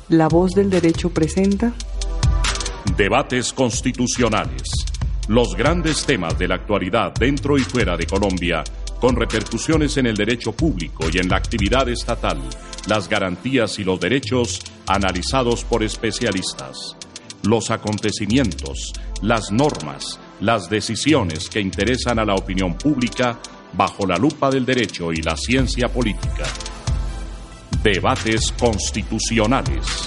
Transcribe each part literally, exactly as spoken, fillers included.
La Voz del Derecho presenta Debates constitucionales. Los grandes temas de la actualidad dentro y fuera de Colombia, con repercusiones en el derecho público y en la actividad estatal, las garantías y los derechos analizados por especialistas. Los acontecimientos, las normas, las decisiones que interesan a la opinión pública bajo la lupa del derecho y la ciencia política. Debates constitucionales.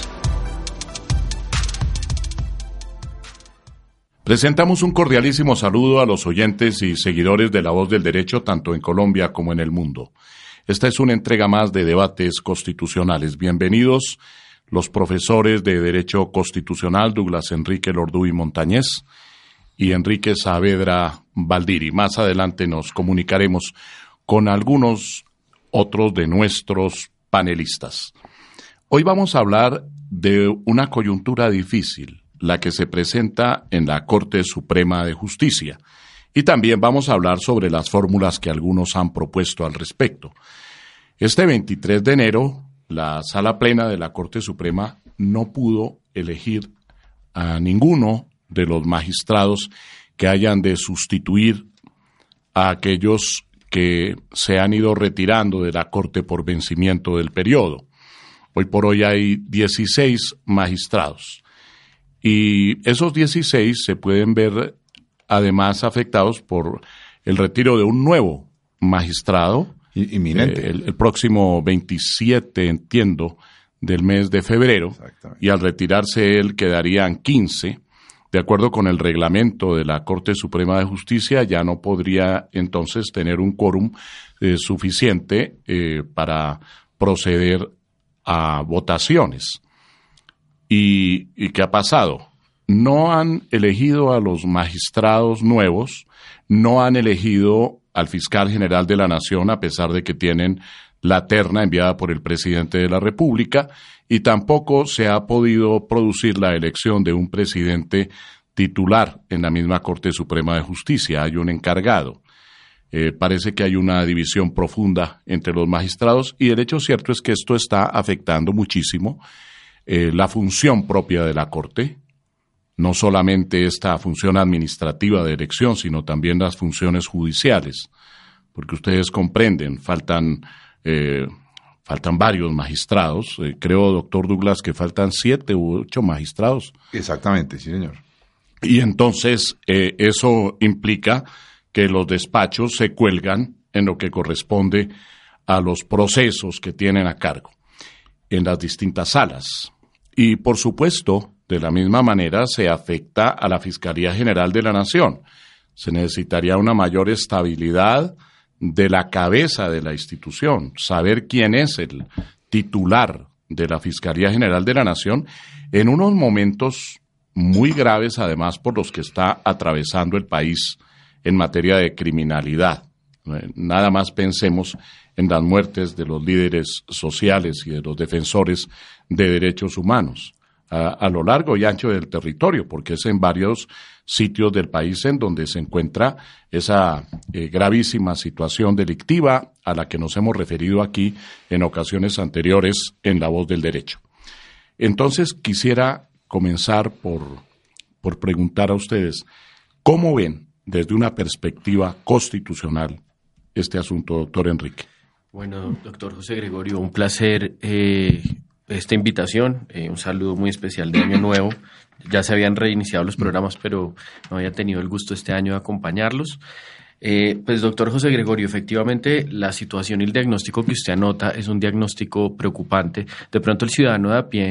Presentamos un cordialísimo saludo a los oyentes y seguidores de La Voz del Derecho, tanto en Colombia como en el mundo. Esta es una entrega más de Debates Constitucionales. Bienvenidos los profesores de Derecho Constitucional, Douglas Enrique Lorduy Montañez y Enrique Saavedra Valdiri. Más adelante nos comunicaremos con algunos otros de nuestros panelistas. Hoy vamos a hablar de una coyuntura difícil, la que se presenta en la Corte Suprema de Justicia. Y también vamos a hablar sobre las fórmulas que algunos han propuesto al respecto. Este veintitrés de enero, la Sala Plena de la Corte Suprema no pudo elegir a ninguno de los magistrados que hayan de sustituir a aquellos que se han ido retirando de la Corte por vencimiento del periodo. Hoy por hoy hay dieciséis magistrados. Y esos dieciséis se pueden ver además afectados por el retiro de un nuevo magistrado inminente, eh, el, el próximo veintisiete, entiendo, del mes de febrero, y al retirarse él quedarían quince. De acuerdo con el reglamento de la Corte Suprema de Justicia, ya no podría entonces tener un quórum eh, suficiente eh, para proceder a votaciones. ¿Y, ¿Y qué ha pasado? No han elegido a los magistrados nuevos, no han elegido al fiscal general de la Nación, a pesar de que tienen la terna enviada por el presidente de la República, y tampoco se ha podido producir la elección de un presidente titular en la misma Corte Suprema de Justicia. Hay un encargado. Eh, parece que hay una división profunda entre los magistrados, y el hecho cierto es que esto está afectando muchísimo Eh, la función propia de la Corte, no solamente esta función administrativa de elección, sino también las funciones judiciales, porque ustedes comprenden, faltan eh, faltan varios magistrados, eh, creo, doctor Douglas, que faltan siete u ocho magistrados. Exactamente, sí, señor. Y entonces eh, eso implica que los despachos se cuelgan en lo que corresponde a los procesos que tienen a cargo en las distintas salas. Y, por supuesto, de la misma manera se afecta a la Fiscalía General de la Nación. Se necesitaría una mayor estabilidad de la cabeza de la institución, saber quién es el titular de la Fiscalía General de la Nación en unos momentos muy graves, además, por los que está atravesando el país en materia de criminalidad. Nada más pensemos en las muertes de los líderes sociales y de los defensores de derechos humanos a, a lo largo y ancho del territorio, porque es en varios sitios del país en donde se encuentra esa eh, gravísima situación delictiva a la que nos hemos referido aquí en ocasiones anteriores en La Voz del Derecho. Entonces quisiera comenzar por, por preguntar a ustedes, ¿cómo ven desde una perspectiva constitucional este asunto, doctor Enrique? Bueno, doctor José Gregorio, un placer eh, esta invitación, eh, un saludo muy especial de Año Nuevo. Ya se habían reiniciado los programas, pero no había tenido el gusto este año de acompañarlos. Eh, pues, doctor José Gregorio, efectivamente la situación y el diagnóstico que usted anota es un diagnóstico preocupante. De pronto el ciudadano de a pie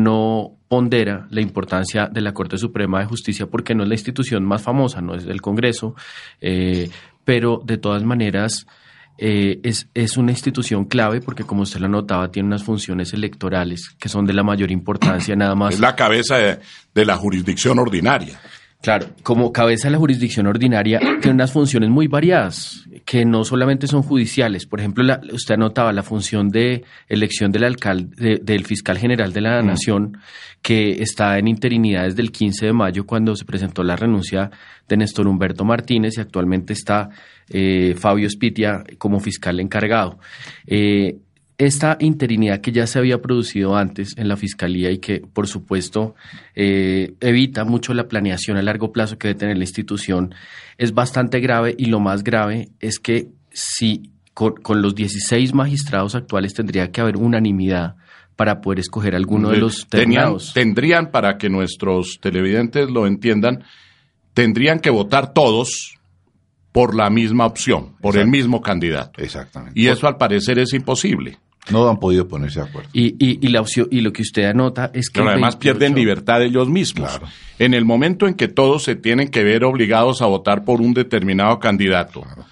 no pondera la importancia de la Corte Suprema de Justicia porque no es la institución más famosa, no es el Congreso, eh, pero de todas maneras eh, es, es una institución clave porque, como usted lo notaba, tiene unas funciones electorales que son de la mayor importancia, nada más. Es la cabeza de, de la jurisdicción ordinaria. Claro, como cabeza de la jurisdicción ordinaria tiene unas funciones muy variadas, que no solamente son judiciales. Por ejemplo, la, usted anotaba la función de elección del alcalde, de, del fiscal general de la mm. Nación, que está en interinidad desde el quince de mayo, cuando se presentó la renuncia de Néstor Humberto Martínez, y actualmente está eh, Fabio Spitia como fiscal encargado. Eh, esta interinidad que ya se había producido antes en la Fiscalía y que, por supuesto, eh, evita mucho la planeación a largo plazo que debe tener la institución, es bastante grave, y lo más grave es que si con, con los dieciséis magistrados actuales tendría que haber unanimidad para poder escoger alguno de los ternados. Tenían, tendrían, para que nuestros televidentes lo entiendan, tendrían que votar todos por la misma opción, por Exacto. el mismo candidato. Exactamente. Y eso al parecer es imposible. No han podido ponerse de acuerdo. Y, y, y, la opción, y lo que usted anota es que... Pero además veintiocho... pierden libertad ellos mismos. Claro. En el momento en que todos se tienen que ver obligados a votar por un determinado candidato, claro.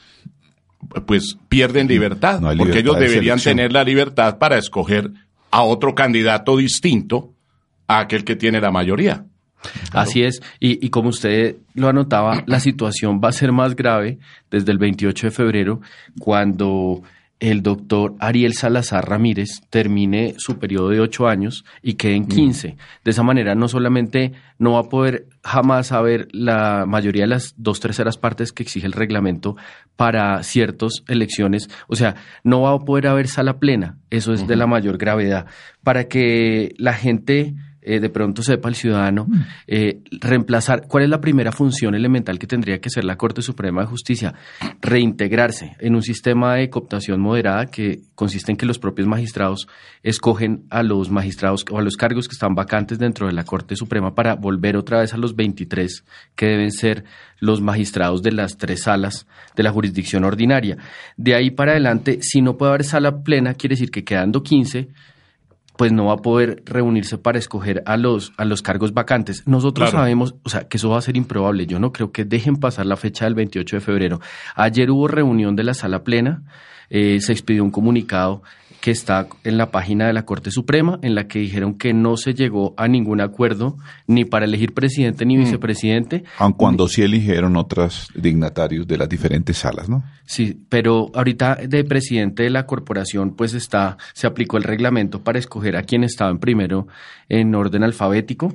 pues pierden libertad, no porque libertad ellos deberían tener la libertad para escoger a otro candidato distinto a aquel que tiene la mayoría. Claro. Así es, y, y como usted lo anotaba, la situación va a ser más grave desde el veintiocho de febrero, cuando el doctor Ariel Salazar Ramírez termine su periodo de ocho años y quede en quince. De esa manera no solamente no va a poder jamás haber la mayoría de las dos terceras partes que exige el reglamento para ciertas elecciones, o sea, no va a poder haber sala plena, eso es uh-huh. de la mayor gravedad. Para que la gente... Eh, de pronto sepa el ciudadano, eh, reemplazar, ¿cuál es la primera función elemental que tendría que hacer la Corte Suprema de Justicia? Reintegrarse en un sistema de cooptación moderada que consiste en que los propios magistrados escogen a los magistrados o a los cargos que están vacantes dentro de la Corte Suprema para volver otra vez a los veintitrés que deben ser los magistrados de las tres salas de la jurisdicción ordinaria. De ahí para adelante, si no puede haber sala plena, quiere decir que quedando quince, pues no va a poder reunirse para escoger a los a los cargos vacantes. Nosotros claro. sabemos, o sea, que eso va a ser improbable. Yo no creo que dejen pasar la fecha del veintiocho de febrero. Ayer hubo reunión de la sala plena, eh, se expidió un comunicado que está en la página de la Corte Suprema, en la que dijeron que no se llegó a ningún acuerdo ni para elegir presidente ni mm. vicepresidente. Aun cuando ni... sí eligieron otros dignatarios de las diferentes salas, ¿no? Sí, pero ahorita de presidente de la corporación pues está, se aplicó el reglamento para escoger a quien estaba en primero en orden alfabético.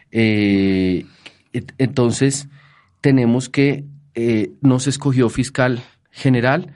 Eh, entonces tenemos que eh, no se escogió fiscal general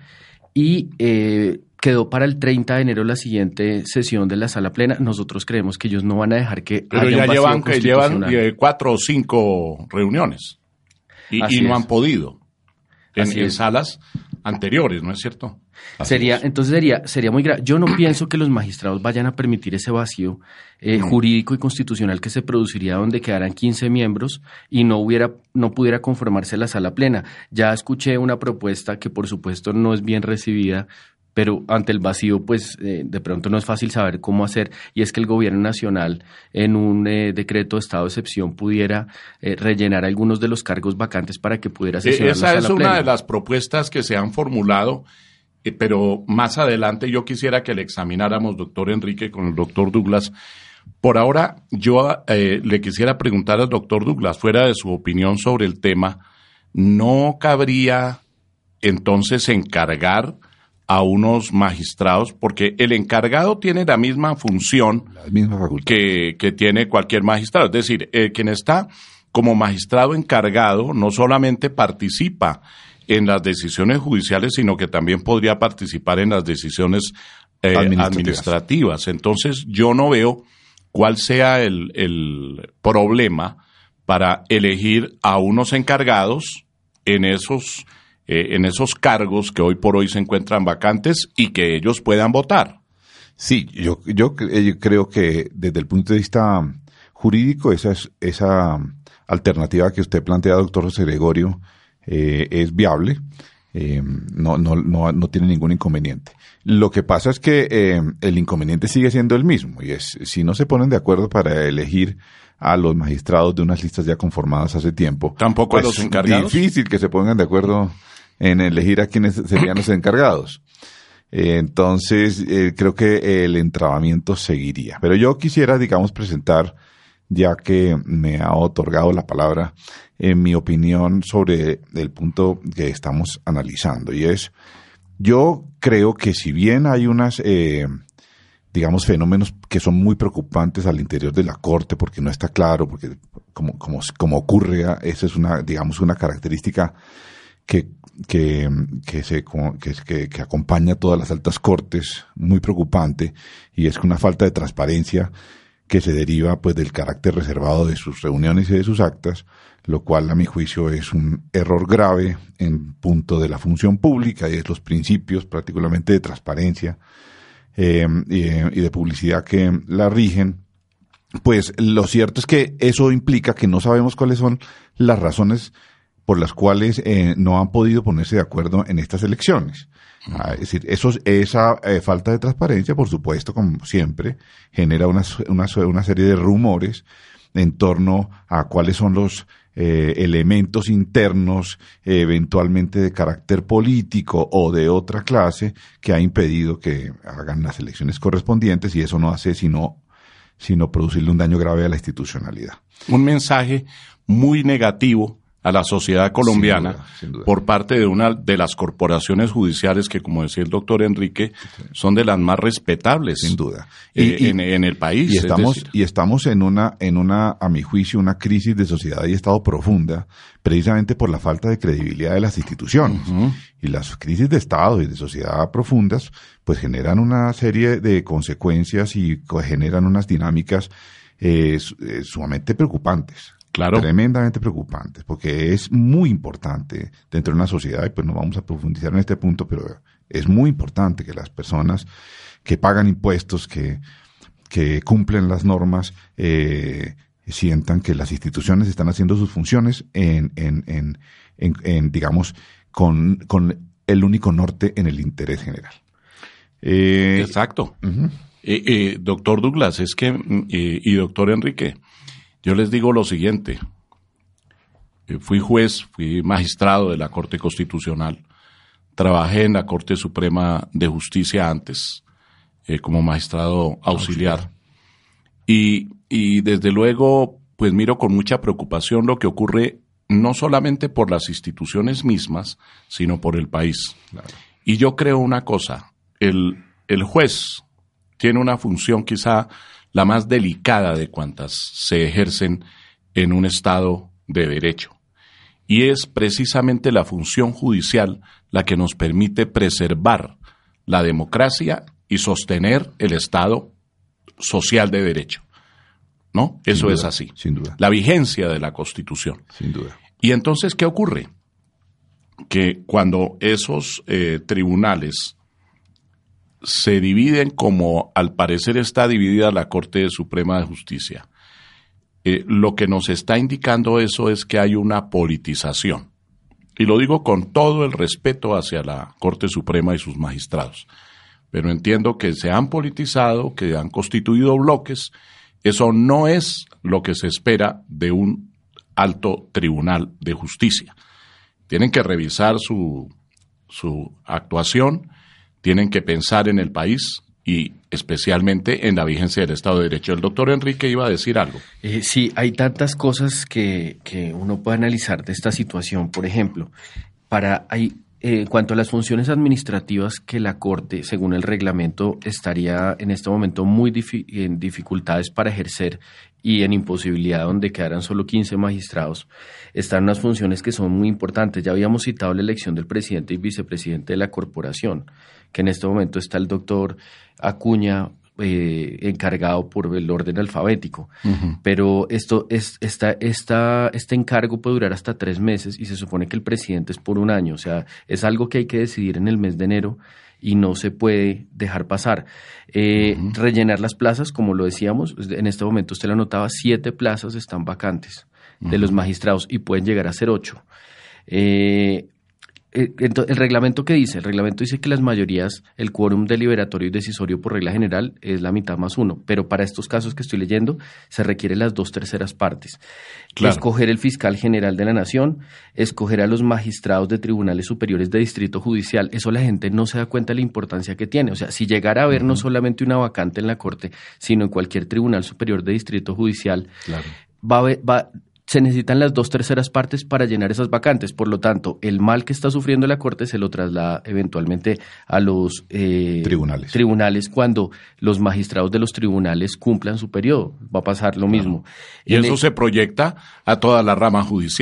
y eh, quedó para el treinta de enero la siguiente sesión de la sala plena. Nosotros creemos que ellos no van a dejar que Pero haya ya un vacío llevan, que llevan constitucional. cuatro o cinco reuniones y, y no es. han podido en, Así en es. salas anteriores, ¿no es cierto? Así Sería, es. entonces sería, sería muy grave. Yo no pienso que los magistrados vayan a permitir ese vacío eh, No. jurídico y constitucional que se produciría donde quedaran quince miembros y no hubiera, no pudiera conformarse la sala plena. Ya escuché una propuesta que por supuesto no es bien recibida, pero ante el vacío, pues eh, de pronto no es fácil saber cómo hacer, y es que el gobierno nacional en un eh, decreto de estado de excepción pudiera eh, rellenar algunos de los cargos vacantes para que pudiera sesionar Esa la sala es una plena. de las propuestas que se han formulado, eh, pero más adelante yo quisiera que le examináramos, doctor Enrique, con el doctor Douglas. Por ahora, yo eh, le quisiera preguntar al doctor Douglas, fuera de su opinión sobre el tema, ¿no cabría entonces encargar a unos magistrados? Porque el encargado tiene la misma función La misma facultad. que, que tiene cualquier magistrado. Es decir, eh, quien está como magistrado encargado no solamente participa en las decisiones judiciales, sino que también podría participar en las decisiones eh, administrativas. administrativas. Entonces, yo no veo cuál sea el, el problema para elegir a unos encargados en esos Eh, en esos cargos que hoy por hoy se encuentran vacantes y que ellos puedan votar. Sí, yo, yo, yo creo que desde el punto de vista jurídico esa, es, esa alternativa que usted plantea, doctor José Gregorio, eh, es viable, eh, no, no, no, no tiene ningún inconveniente. Lo que pasa es que eh, el inconveniente sigue siendo el mismo, y es si no se ponen de acuerdo para elegir a los magistrados de unas listas ya conformadas hace tiempo. Tampoco pues a los encargados. Es difícil que se pongan de acuerdo en elegir a quienes serían los encargados. Eh, entonces, eh, creo que el entrabamiento seguiría. Pero yo quisiera, digamos, presentar, ya que me ha otorgado la palabra, en eh, mi opinión sobre el punto que estamos analizando. Y es, yo creo que si bien hay unas, eh, digamos, fenómenos que son muy preocupantes al interior de la Corte, porque no está claro, porque como, como, como ocurre, esa es una, digamos, una característica que, que, que, se, que, que, que acompaña a todas las altas cortes, muy preocupante, y es que una falta de transparencia que se deriva pues del carácter reservado de sus reuniones y de sus actas, lo cual a mi juicio es un error grave en punto de la función pública y de los principios particularmente de transparencia eh, y, y de publicidad que la rigen. Pues lo cierto es que eso implica que no sabemos cuáles son las razones por las cuales eh, no han podido ponerse de acuerdo en estas elecciones. Ah, es decir, eso, esa eh, falta de transparencia, por supuesto, como siempre, genera una, una, una serie de rumores en torno a cuáles son los eh, elementos internos, eh, eventualmente de carácter político o de otra clase, que ha impedido que hagan las elecciones correspondientes, y eso no hace sino, sino producirle un daño grave a la institucionalidad. Un mensaje muy negativo a la sociedad colombiana, sin duda, sin duda, por parte de una de las corporaciones judiciales que, como decía el doctor Enrique, sí, son de las más respetables, sin duda, y, eh, y, en, en el país. Y estamos, es decir, y estamos en una, en una, a mi juicio, una crisis de sociedad y Estado profunda, precisamente por la falta de credibilidad de las instituciones. Uh-huh. Y las crisis de Estado y de sociedad profundas, pues generan una serie de consecuencias y generan unas dinámicas eh, sumamente preocupantes. Claro. Tremendamente preocupantes, porque es muy importante dentro de una sociedad, y pues no vamos a profundizar en este punto, pero es muy importante que las personas que pagan impuestos, que, que cumplen las normas, eh, sientan que las instituciones están haciendo sus funciones en, en, en, en, en digamos, con, con el único norte en el interés general. Eh, Exacto. Uh-huh. eh, eh, doctor Douglas, es que, eh, y doctor Enrique, yo les digo lo siguiente, fui juez, fui magistrado de la Corte Constitucional, trabajé en la Corte Suprema de Justicia antes, eh, como magistrado auxiliar, auxiliar. Y, y desde luego, pues miro con mucha preocupación lo que ocurre no solamente por las instituciones mismas, sino por el país. Claro. Y yo creo una cosa, el, el juez tiene una función quizá la más delicada de cuantas se ejercen en un Estado de derecho. Y es precisamente la función judicial la que nos permite preservar la democracia y sostener el Estado social de derecho. ¿No? Eso duda, es así. Sin duda. La vigencia de la Constitución. Sin duda. Y entonces, ¿qué ocurre? Que cuando esos eh, tribunales se dividen como al parecer está dividida la Corte Suprema de Justicia, eh, lo que nos está indicando eso es que hay una politización. Y lo digo con todo el respeto hacia la Corte Suprema y sus magistrados. Pero entiendo que se han politizado, que han constituido bloques. Eso no es lo que se espera de un alto tribunal de justicia. Tienen que revisar su, su actuación, tienen que pensar en el país y especialmente en la vigencia del Estado de Derecho. El doctor Enrique iba a decir algo. Eh, sí, hay tantas cosas que, que uno puede analizar de esta situación. Por ejemplo, para hay, eh, en cuanto a las funciones administrativas que la Corte, según el reglamento, estaría en este momento muy difi- en dificultades para ejercer y en imposibilidad donde quedaran solo quince magistrados, están unas funciones que son muy importantes. Ya habíamos citado la elección del presidente y vicepresidente de la corporación, que en este momento está el doctor Acuña eh, encargado por el orden alfabético. Uh-huh. Pero esto es, esta, esta, este encargo puede durar hasta tres meses y se supone que el presidente es por un año. O sea, es algo que hay que decidir en el mes de enero y no se puede dejar pasar. Eh, uh-huh. Rellenar las plazas, como lo decíamos, en este momento usted lo notaba, siete plazas están vacantes uh-huh. de los magistrados y pueden llegar a ser ocho. Eh, el reglamento, ¿qué dice? El reglamento dice que las mayorías, el quórum deliberatorio y decisorio por regla general es la mitad más uno, pero para estos casos que estoy leyendo se requiere las dos terceras partes. Claro. Escoger el fiscal general de la nación, escoger a los magistrados de tribunales superiores de distrito judicial. Eso la gente no se da cuenta de la importancia que tiene. O sea, si llegara a haber uh-huh. no solamente una vacante en la Corte, sino en cualquier tribunal superior de distrito judicial, claro. va a haber... Va, se necesitan las dos terceras partes para llenar esas vacantes. Por lo tanto, el mal que está sufriendo la Corte se lo traslada eventualmente a los eh, tribunales. tribunales cuando los magistrados de los tribunales cumplan su periodo. Va a pasar lo mismo. Y en eso el... se proyecta a toda la rama judicial.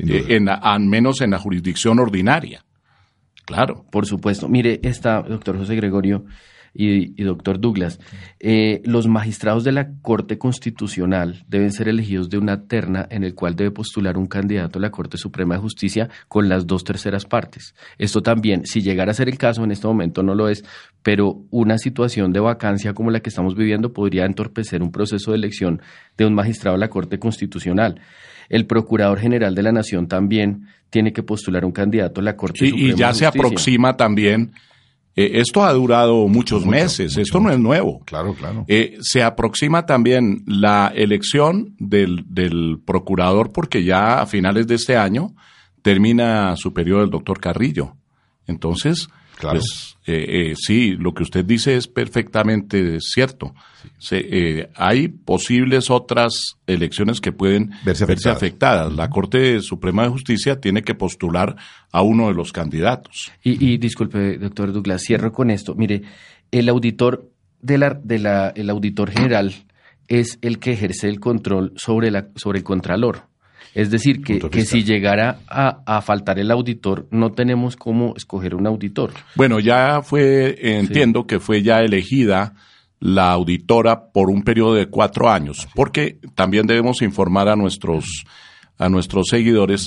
eh, en, al menos en la jurisdicción ordinaria. Claro. Por supuesto. Mire, está, doctor José Gregorio y, y doctor Douglas, eh, los magistrados de la Corte Constitucional deben ser elegidos de una terna en el cual debe postular un candidato a la Corte Suprema de Justicia con las dos terceras partes. Esto también, si llegara a ser el caso, en este momento no lo es, pero una situación de vacancia como la que estamos viviendo podría entorpecer un proceso de elección de un magistrado a la Corte Constitucional. El Procurador General de la Nación también tiene que postular un candidato a la Corte y, Suprema y ya de se Justicia. aproxima también. Eh, esto ha durado muchos mucho, meses, mucho, esto no es nuevo. Claro, claro. Eh, se aproxima también la elección del, del procurador, porque ya a finales de este año termina su periodo el doctor Carrillo. Entonces, claro. pues eh, eh, sí, lo que usted dice es perfectamente cierto. Sí. Se, eh, hay posibles otras elecciones que pueden verse, verse afectadas. afectadas. La Corte Suprema de Justicia tiene que postular a uno de los candidatos. Y, y disculpe, doctor Douglas, cierro con esto. Mire, el auditor de la, de la, el auditor general es el que ejerce el control sobre la, sobre el contralor. Es decir, que, que si llegara a, a faltar el auditor, no tenemos cómo escoger un auditor. Bueno, ya fue, entiendo sí. que fue ya elegida la auditora por un periodo de cuatro años, porque también debemos informar a nuestros, a nuestros seguidores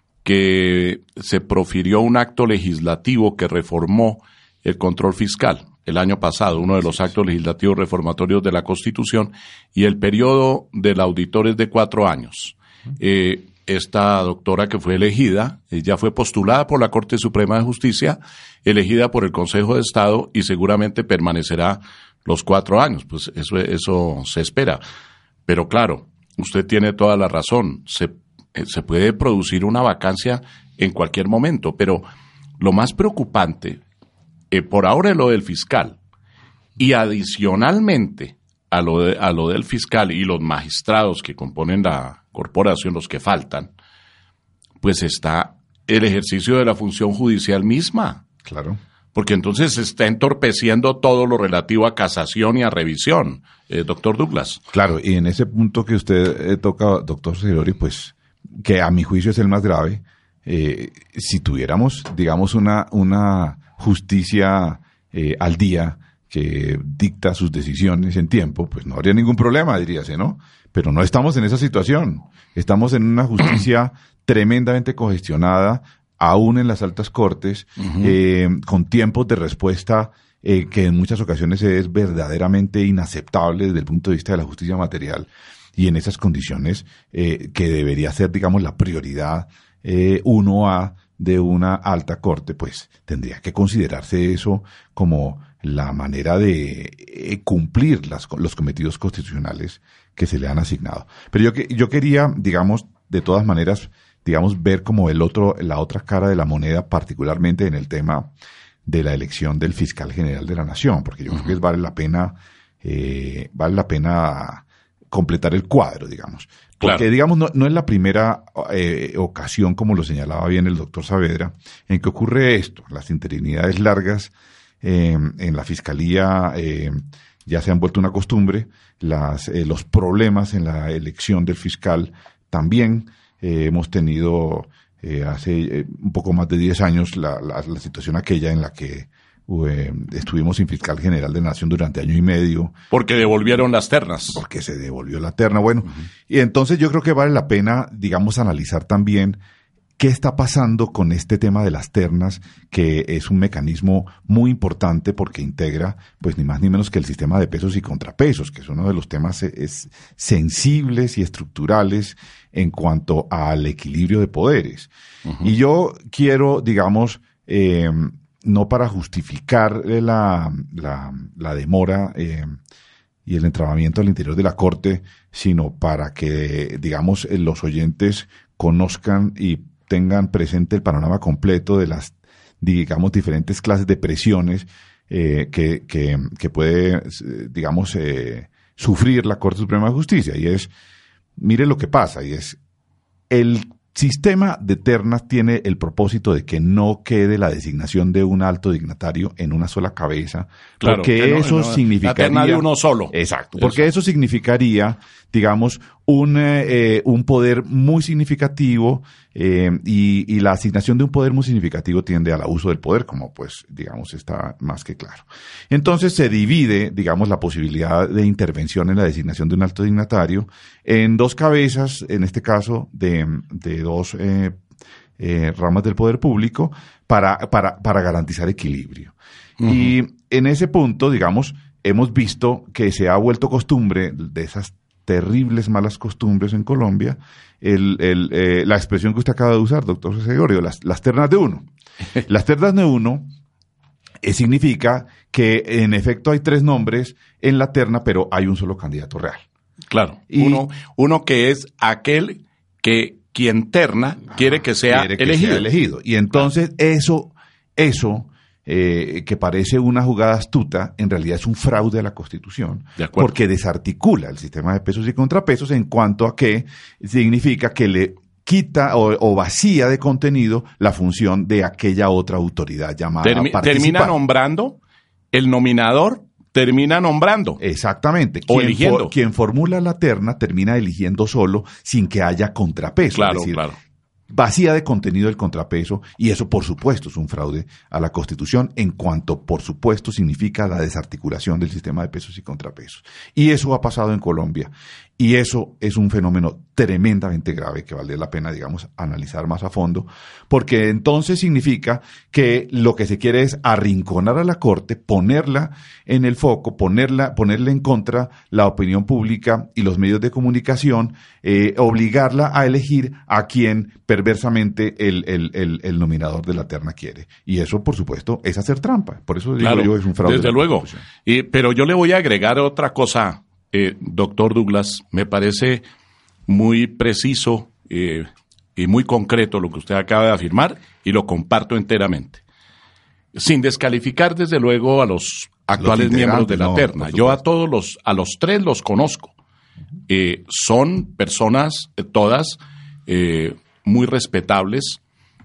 que se profirió un acto legislativo que reformó el control fiscal el año pasado, uno de los actos legislativos reformatorios de la Constitución, y el periodo del auditor es de cuatro años. Eh, esta doctora que fue elegida, ella fue postulada por la Corte Suprema de Justicia, elegida por el Consejo de Estado y seguramente permanecerá los cuatro años, pues eso, eso se espera. Pero claro, usted tiene toda la razón, se, se puede producir una vacancia en cualquier momento, pero lo más preocupante, eh, por ahora es lo del fiscal, y adicionalmente a lo, de, a lo del fiscal y los magistrados que componen la corporación, los que faltan, pues está el ejercicio de la función judicial misma. Claro. Porque entonces se está entorpeciendo todo lo relativo a casación y a revisión, eh, doctor Douglas. Claro, y en ese punto que usted eh, toca, doctor Gregorio, pues, que a mi juicio es el más grave, eh, si tuviéramos, digamos, una, una justicia eh, al día que dicta sus decisiones en tiempo, pues no habría ningún problema, diríase, ¿no? Pero no estamos en esa situación. Estamos en una justicia tremendamente congestionada, aún en las altas cortes, uh-huh. eh, con tiempos de respuesta eh, que en muchas ocasiones es verdaderamente inaceptable desde el punto de vista de la justicia material. Y en esas condiciones, eh, que debería ser, digamos, la prioridad eh, uno A de una alta corte, pues tendría que considerarse eso como la manera de eh, cumplir las, los cometidos constitucionales que se le han asignado. Pero yo, yo quería, digamos, de todas maneras, digamos, ver como el otro, la otra cara de la moneda, particularmente en el tema de la elección del fiscal general de la Nación, porque yo uh-huh. creo que vale la pena, eh, vale la pena completar el cuadro, digamos. Porque, claro. digamos, no, no es la primera eh, ocasión, como lo señalaba bien el doctor Saavedra, en que ocurre esto. Las interinidades largas eh, en la Fiscalía eh, ya se han vuelto una costumbre. Las, eh, los problemas en la elección del fiscal también. Eh, hemos tenido eh, hace eh, un poco más de diez años la, la, la situación aquella en la que eh, estuvimos sin fiscal general de la Nación durante año y medio. Porque devolvieron las ternas. Porque se devolvió la terna. Bueno, uh-huh. y entonces yo creo que vale la pena, digamos, analizar también qué está pasando con este tema de las ternas, que es un mecanismo muy importante porque integra, pues ni más ni menos que el sistema de pesos y contrapesos, que es uno de los temas es, sensibles y estructurales en cuanto al equilibrio de poderes. Uh-huh. Y yo quiero, digamos, eh, no para justificar la, la, la demora eh, y el entrabamiento al interior de la Corte, sino para que, digamos, los oyentes conozcan y tengan presente el panorama completo de las, digamos, diferentes clases de presiones eh, que, que, que puede, digamos, eh, sufrir la Corte Suprema de Justicia. Y es, mire lo que pasa, y es, el sistema de ternas tiene el propósito de que no quede la designación de un alto dignatario en una sola cabeza, claro, porque no, eso no, significaría... La terna de uno solo. Exacto, porque eso. eso significaría, digamos, un, eh, un poder muy significativo eh, y, y la asignación de un poder muy significativo tiende al abuso del poder, como pues, digamos, está más que claro. Entonces se divide, digamos, la posibilidad de intervención en la designación de un alto dignatario en dos cabezas, en este caso, de, de dos eh, eh, ramas del poder público para, para, para garantizar equilibrio. Uh-huh. Y en ese punto, digamos, hemos visto que se ha vuelto costumbre de esas terribles malas costumbres en Colombia, el, el, eh, la expresión que usted acaba de usar, doctor José Gregorio, las, las ternas de uno. Las ternas de uno eh, significa que en efecto hay tres nombres en la terna, pero hay un solo candidato real. Claro, y, uno, uno que es aquel que quien terna quiere que sea, quiere que elegido. sea elegido. Y entonces eso, eso Eh, que parece una jugada astuta, en realidad es un fraude a la Constitución, porque desarticula el sistema de pesos y contrapesos en cuanto a que significa que le quita o, o vacía de contenido la función de aquella otra autoridad llamada Termi- participar. Termina nombrando, el nominador termina nombrando. Exactamente. O quien eligiendo. For, quien formula la terna termina eligiendo solo sin que haya contrapeso. Claro, es decir, claro. Vacía de contenido el contrapeso, y eso por supuesto es un fraude a la Constitución en cuanto por supuesto significa la desarticulación del sistema de pesos y contrapesos. Y eso ha pasado en Colombia, y eso es un fenómeno tremendamente grave que vale la pena, digamos, analizar más a fondo, porque entonces significa que lo que se quiere es arrinconar a la Corte, ponerla en el foco, ponerla, ponerle en contra la opinión pública y los medios de comunicación, eh, obligarla a elegir a quien perversamente el, el, el, el nominador de la terna quiere. Y eso, por supuesto, es hacer trampa. Por eso digo claro, yo, es un fraude. Desde luego. Y, pero yo le voy a agregar otra cosa, eh, doctor Douglas. Me parece muy preciso eh, y muy concreto lo que usted acaba de afirmar, y lo comparto enteramente. Sin descalificar, desde luego, a los actuales los miembros de la no, terna. Yo a todos los, a los tres los conozco. Eh, son personas, eh, todas, eh, muy respetables,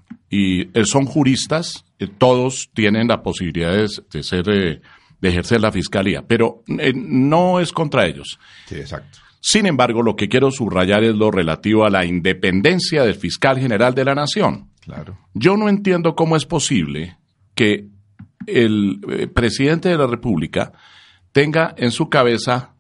y eh, son juristas, eh, todos tienen la posibilidad de, de ser, eh, de ejercer la fiscalía, pero eh, no es contra ellos. Sí, exacto. Sin embargo, lo que quiero subrayar es lo relativo a la independencia del fiscal general de la Nación. Claro. Yo no entiendo cómo es posible que el eh, presidente de la República tenga en su cabeza,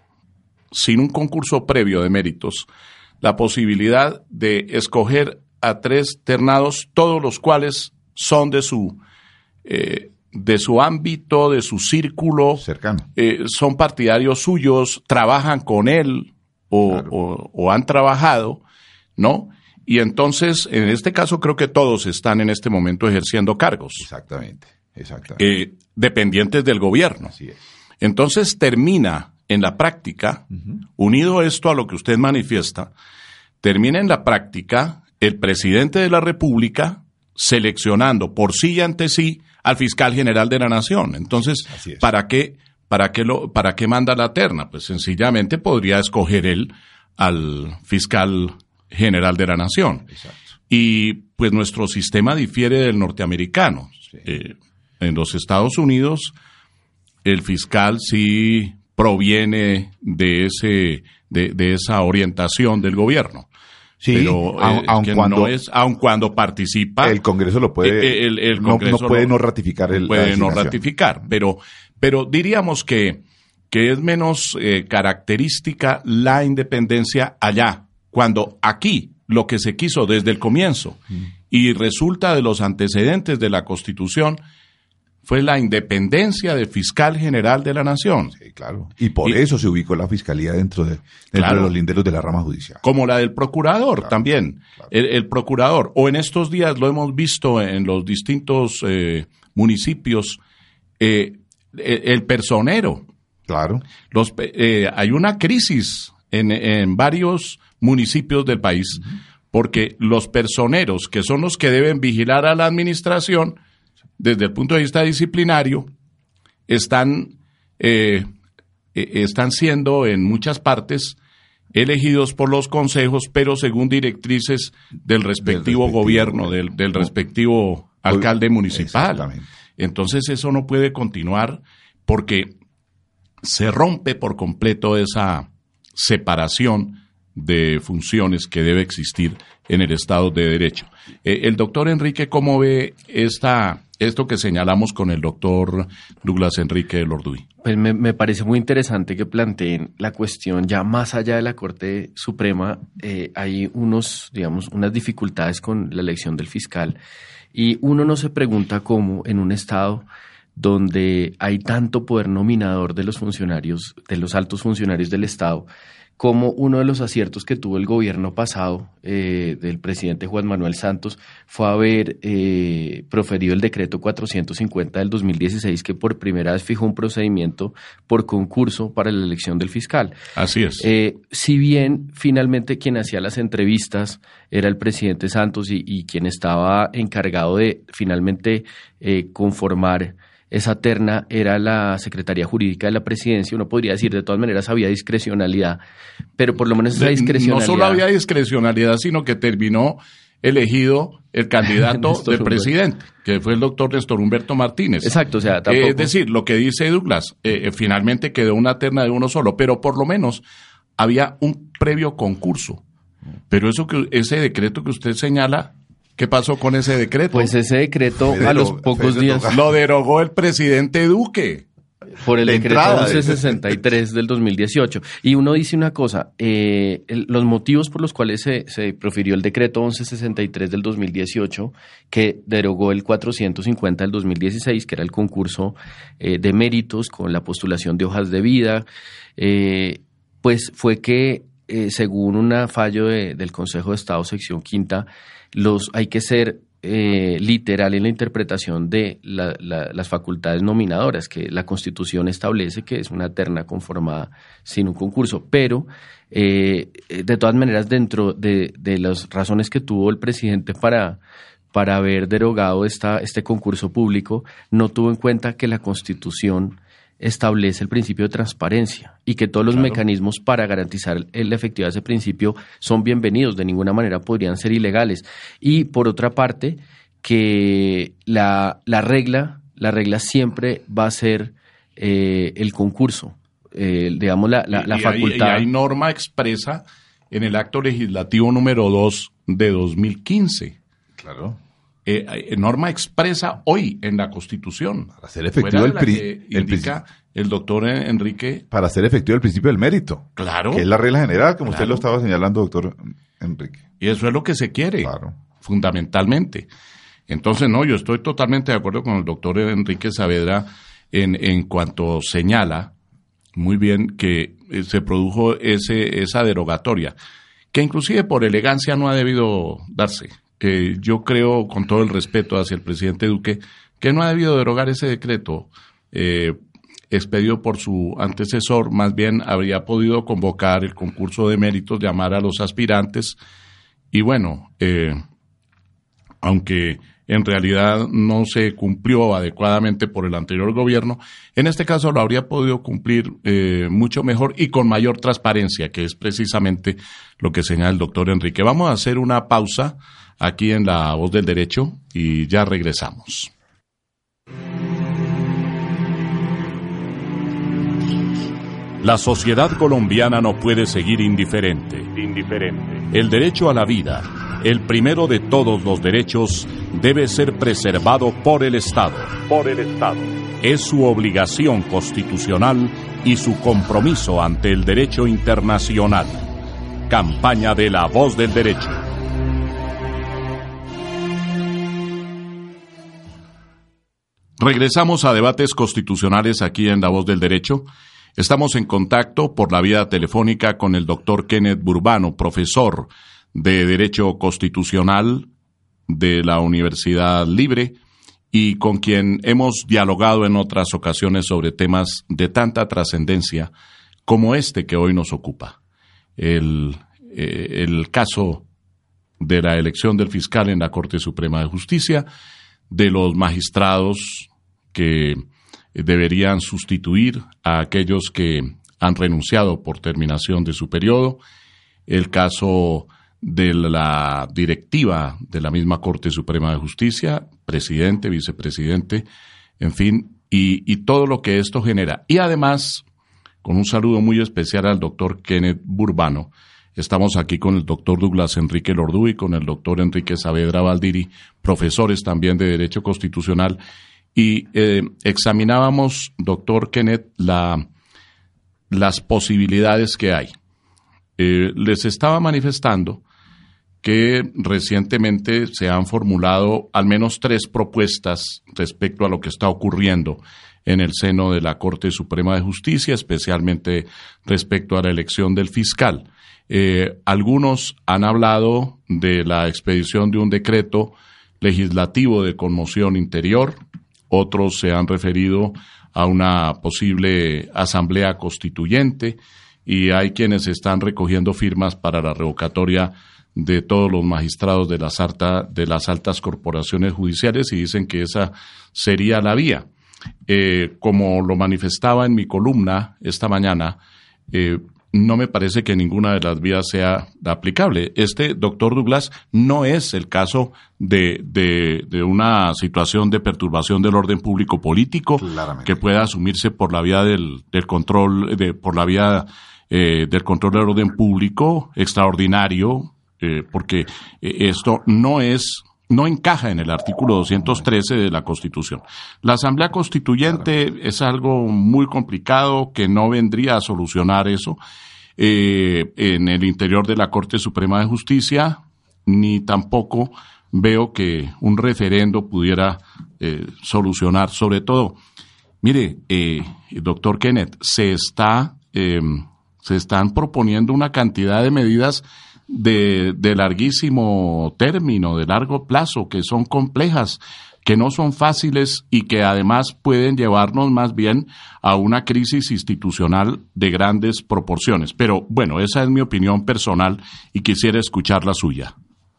sin un concurso previo de méritos, la posibilidad de escoger a tres ternados, todos los cuales son de su eh, de su ámbito, de su círculo cercano, eh, son partidarios suyos, trabajan con él o, claro. o, o han trabajado, ¿no? Y entonces, en este caso, creo que todos están en este momento ejerciendo cargos. Exactamente, exactamente. Eh, dependientes del gobierno. Así es. Entonces termina en la práctica, uh-huh. unido esto a lo que usted manifiesta, termina en la práctica el presidente de la República seleccionando por sí y ante sí al fiscal general de la Nación. Entonces, ¿para qué, para qué lo, para qué manda la terna? Pues sencillamente podría escoger él al fiscal general de la Nación. Exacto. Y pues nuestro sistema difiere del norteamericano. Sí. Eh, en los Estados Unidos, el fiscal sí proviene de ese de, de esa orientación del gobierno. Sí, pero aun, eh, aun que cuando no es, aun cuando participa, el Congreso lo puede, el, el Congreso no, no puede lo, no ratificar el, puede no ratificar, pero pero diríamos que que es menos eh, característica la independencia allá, cuando aquí lo que se quiso desde el comienzo mm. y resulta de los antecedentes de la Constitución fue la independencia del fiscal general de la Nación. Sí, claro. Y por y, eso se ubicó la fiscalía dentro de, dentro claro, de los linderos de la rama judicial. Como la del procurador claro, también. Claro. El, el procurador. O en estos días lo hemos visto en los distintos eh, municipios, eh, el, el personero. Claro. Los, eh, hay una crisis en, en varios municipios del país, uh-huh. porque los personeros, que son los que deben vigilar a la administración, desde el punto de vista disciplinario, están, eh, están siendo en muchas partes elegidos por los consejos, pero según directrices del respectivo, del respectivo gobierno, del, del respectivo alcalde municipal. Entonces eso no puede continuar porque se rompe por completo esa separación de funciones que debe existir en el Estado de Derecho. Eh, el doctor Enrique, ¿cómo ve esta, esto que señalamos con el doctor Douglas Enrique del Orduy? Pues me, me parece muy interesante que planteen la cuestión ya más allá de la Corte Suprema. Eh, hay unos, digamos, unas dificultades con la elección del fiscal y uno no se pregunta cómo en un Estado donde hay tanto poder nominador de los funcionarios, de los altos funcionarios del Estado, como uno de los aciertos que tuvo el gobierno pasado eh, del presidente Juan Manuel Santos fue haber eh, proferido el decreto cuatrocientos cincuenta del dos mil dieciséis, que por primera vez fijó un procedimiento por concurso para la elección del fiscal. Así es. Eh, si bien finalmente quien hacía las entrevistas era el presidente Santos y, y quien estaba encargado de finalmente eh, conformar esa terna era la Secretaría Jurídica de la Presidencia, uno podría decir, de todas maneras había discrecionalidad, pero por lo menos esa discrecionalidad... No solo había discrecionalidad, sino que terminó elegido el candidato del presidente, que fue el doctor Néstor Humberto Martínez. Exacto, o sea, tampoco... Eh, es decir, lo que dice Douglas, eh, finalmente quedó una terna de uno solo, pero por lo menos había un previo concurso. Pero eso que ese decreto que usted señala... ¿Qué pasó con ese decreto? Pues ese decreto Federo, a los pocos Federo, días... Lo derogó el presidente Duque. Por el de decreto entrada, once sesenta y tres del dos mil dieciocho. Y uno dice una cosa, eh, el, los motivos por los cuales se, se profirió el decreto once sesenta y tres del dos mil dieciocho, que derogó el cuatrocientos cincuenta del dos mil dieciséis, que era el concurso eh, de méritos con la postulación de hojas de vida, eh, pues fue que, eh, según un fallo de, del Consejo de Estado, sección quinta, los hay que ser eh, literal en la interpretación de la, la, las facultades nominadoras, que la Constitución establece que es una terna conformada sin un concurso, pero eh, de todas maneras dentro de, de las razones que tuvo el presidente para, para haber derogado esta, este concurso público, no tuvo en cuenta que la Constitución establece el principio de transparencia y que todos los claro. mecanismos para garantizar la efectividad de ese principio son bienvenidos, de ninguna manera podrían ser ilegales. Y por otra parte, que la, la regla, la regla siempre va a ser eh, el concurso, eh, digamos la, la, la y facultad. Hay, y hay norma expresa en el acto legislativo número dos de dos mil quince. Claro. Eh, norma expresa hoy en la Constitución. Para hacer efectivo el, pri el indica el doctor Enrique. Para hacer efectivo el principio del mérito. Claro. Que es la regla general, como claro. usted lo estaba señalando, doctor Enrique. Y eso es lo que se quiere, claro. fundamentalmente. Entonces, no, yo estoy totalmente de acuerdo con el doctor Enrique Saavedra en, en cuanto señala muy bien que se produjo ese esa derogatoria, que inclusive por elegancia no ha debido darse. Que yo creo, con todo el respeto hacia el presidente Duque, que no ha debido derogar ese decreto eh, expedido por su antecesor, más bien habría podido convocar el concurso de méritos, llamar a los aspirantes, y bueno, eh, aunque en realidad no se cumplió adecuadamente por el anterior gobierno, en este caso lo habría podido cumplir eh, mucho mejor y con mayor transparencia, que es precisamente lo que señala el doctor Enrique. Vamos a hacer una pausa aquí en La Voz del Derecho y ya regresamos. La sociedad colombiana no puede seguir indiferente. Indiferente. El derecho a la vida, el primero de todos los derechos, debe ser preservado por el Estado. Por el Estado. Es su obligación constitucional y su compromiso ante el derecho internacional. Campaña de La Voz del Derecho. Regresamos a debates constitucionales aquí en La Voz del Derecho. Estamos en contacto por la vía telefónica con el doctor Kenneth Burbano, profesor de Derecho Constitucional de la Universidad Libre y con quien hemos dialogado en otras ocasiones sobre temas de tanta trascendencia como este que hoy nos ocupa. El, eh, el caso de la elección del fiscal en la Corte Suprema de Justicia, de los magistrados que deberían sustituir a aquellos que han renunciado por terminación de su periodo, el caso de la directiva de la misma Corte Suprema de Justicia, presidente, vicepresidente, en fin, y, y todo lo que esto genera. Y además, con un saludo muy especial al doctor Kenneth Burbano. Estamos aquí con el doctor Douglas Enrique Lordú y con el doctor Enrique Saavedra Valdiri, profesores también de Derecho Constitucional, y eh, examinábamos, doctor Kenneth, la, las posibilidades que hay. Eh, les estaba manifestando que recientemente se han formulado al menos tres propuestas respecto a lo que está ocurriendo en el seno de la Corte Suprema de Justicia, especialmente respecto a la elección del fiscal. Eh, algunos han hablado de la expedición de un decreto legislativo de conmoción interior, otros se han referido a una posible asamblea constituyente y hay quienes están recogiendo firmas para la revocatoria de todos los magistrados de las, alta, de las altas corporaciones judiciales y dicen que esa sería la vía. Eh, como lo manifestaba en mi columna esta mañana, eh, no me parece que ninguna de las vías sea aplicable. Este, doctor Douglas, no es el caso de, de, de una situación de perturbación del orden público político que pueda asumirse por la vía del, del control, de, por la vía eh, del control del orden público extraordinario, eh, porque esto no es no encaja en el artículo doscientos trece de la Constitución. La Asamblea Constituyente claro. es algo muy complicado que no vendría a solucionar eso eh, en el interior de la Corte Suprema de Justicia, ni tampoco veo que un referendo pudiera eh, solucionar. Sobre todo, mire, eh, doctor Kenneth, se está eh, se están proponiendo una cantidad de medidas De, de larguísimo término, de largo plazo, que son complejas, que no son fáciles y que además pueden llevarnos más bien a una crisis institucional de grandes proporciones. Pero bueno, esa es mi opinión personal y quisiera escuchar la suya.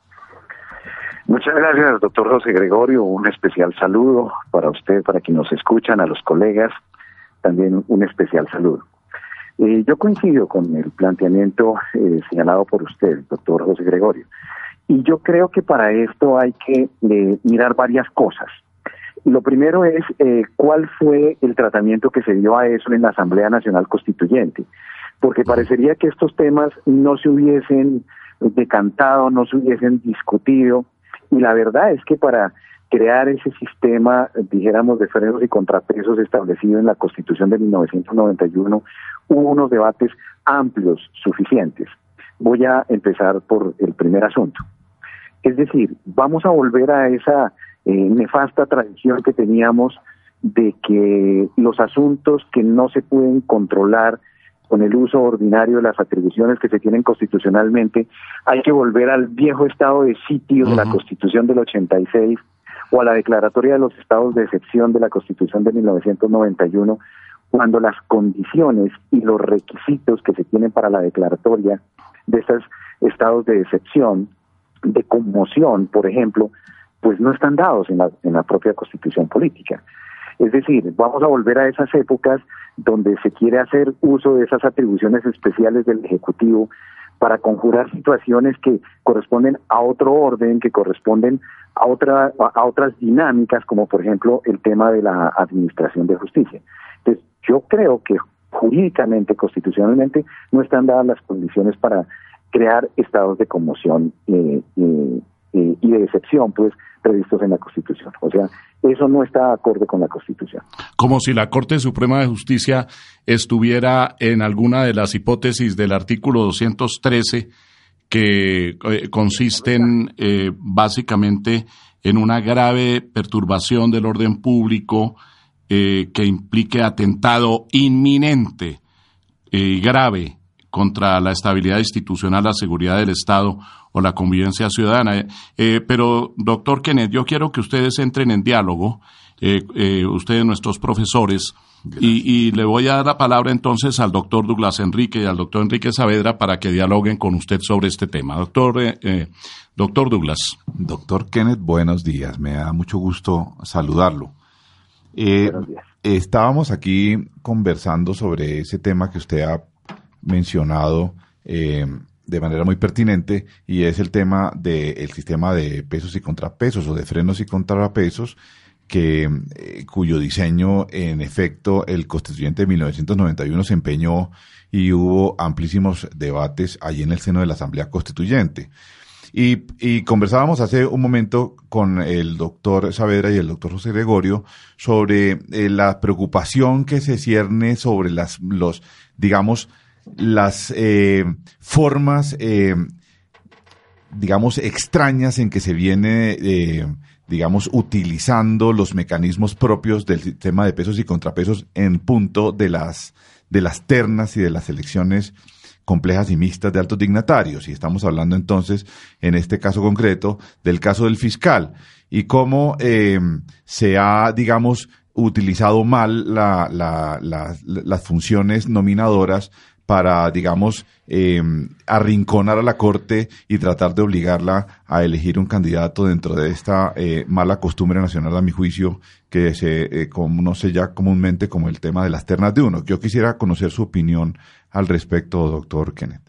Muchas gracias, doctor José Gregorio. Un especial saludo para usted, para quienes nos escuchan, a los colegas, también un especial saludo. Eh, yo coincido con el planteamiento eh, señalado por usted, doctor José Gregorio, y yo creo que para esto hay que eh, mirar varias cosas. Lo primero es eh, cuál fue el tratamiento que se dio a eso en la Asamblea Nacional Constituyente, porque parecería que estos temas no se hubiesen decantado, no se hubiesen discutido, y la verdad es que para crear ese sistema, dijéramos, de frenos y contrapesos establecido en la Constitución de mil novecientos noventa y uno, hubo unos debates amplios, suficientes. Voy a empezar por el primer asunto. Es decir, vamos a volver a esa eh, nefasta tradición que teníamos de que los asuntos que no se pueden controlar con el uso ordinario de las atribuciones que se tienen constitucionalmente, hay que volver al viejo estado de sitio uh-huh. de la Constitución del ochenta y seis, o a la declaratoria de los estados de excepción de la Constitución de mil novecientos noventa y uno, cuando las condiciones y los requisitos que se tienen para la declaratoria de esos estados de excepción, de conmoción, por ejemplo, pues no están dados en la, en la propia Constitución política. Es decir, vamos a volver a esas épocas donde se quiere hacer uso de esas atribuciones especiales del Ejecutivo para conjurar situaciones que corresponden a otro orden, que corresponden a, otra, a otras dinámicas, como por ejemplo el tema de la administración de justicia. Entonces, yo creo que jurídicamente, constitucionalmente, no están dadas las condiciones para crear estados de conmoción eh, eh, eh, y de excepción, pues, previstos en la Constitución. O sea, eso no está acorde con la Constitución. Como si la Corte Suprema de Justicia estuviera en alguna de las hipótesis del artículo doscientos trece que eh, consisten eh, básicamente en una grave perturbación del orden público eh, que implique atentado inminente y eh, grave contra la estabilidad institucional, la seguridad del Estado o la convivencia ciudadana. Eh, pero, doctor Kenneth, yo quiero que ustedes entren en diálogo, eh, eh, ustedes nuestros profesores, y, y le voy a dar la palabra entonces al doctor Douglas Enrique y al doctor Enrique Saavedra para que dialoguen con usted sobre este tema. Doctor, eh, eh, doctor Douglas. Doctor Kenneth, buenos días. Me da mucho gusto saludarlo. Eh, buenos días. Estábamos aquí conversando sobre ese tema que usted ha mencionado eh, de manera muy pertinente, y es el tema del sistema de pesos y contrapesos o de frenos y contrapesos que eh, cuyo diseño, en efecto, el constituyente de mil novecientos noventa y uno se empeñó y hubo amplísimos debates allí en el seno de la Asamblea Constituyente. Y, y conversábamos hace un momento con el doctor Saavedra y el doctor José Gregorio sobre eh, la preocupación que se cierne sobre las, los, digamos, las eh, formas, eh, digamos, extrañas en que se viene, eh, digamos, utilizando los mecanismos propios del sistema de pesos y contrapesos en punto de las, de las ternas y de las elecciones complejas y mixtas de altos dignatarios. Y estamos hablando entonces, en este caso concreto, del caso del fiscal y cómo eh, se ha, digamos, utilizado mal la, la, la, las funciones nominadoras para, digamos, eh, arrinconar a la Corte y tratar de obligarla a elegir un candidato dentro de esta eh, mala costumbre nacional, a mi juicio, que se eh, conoce ya comúnmente como el tema de las ternas de uno. Yo quisiera conocer su opinión al respecto, doctor Kenneth.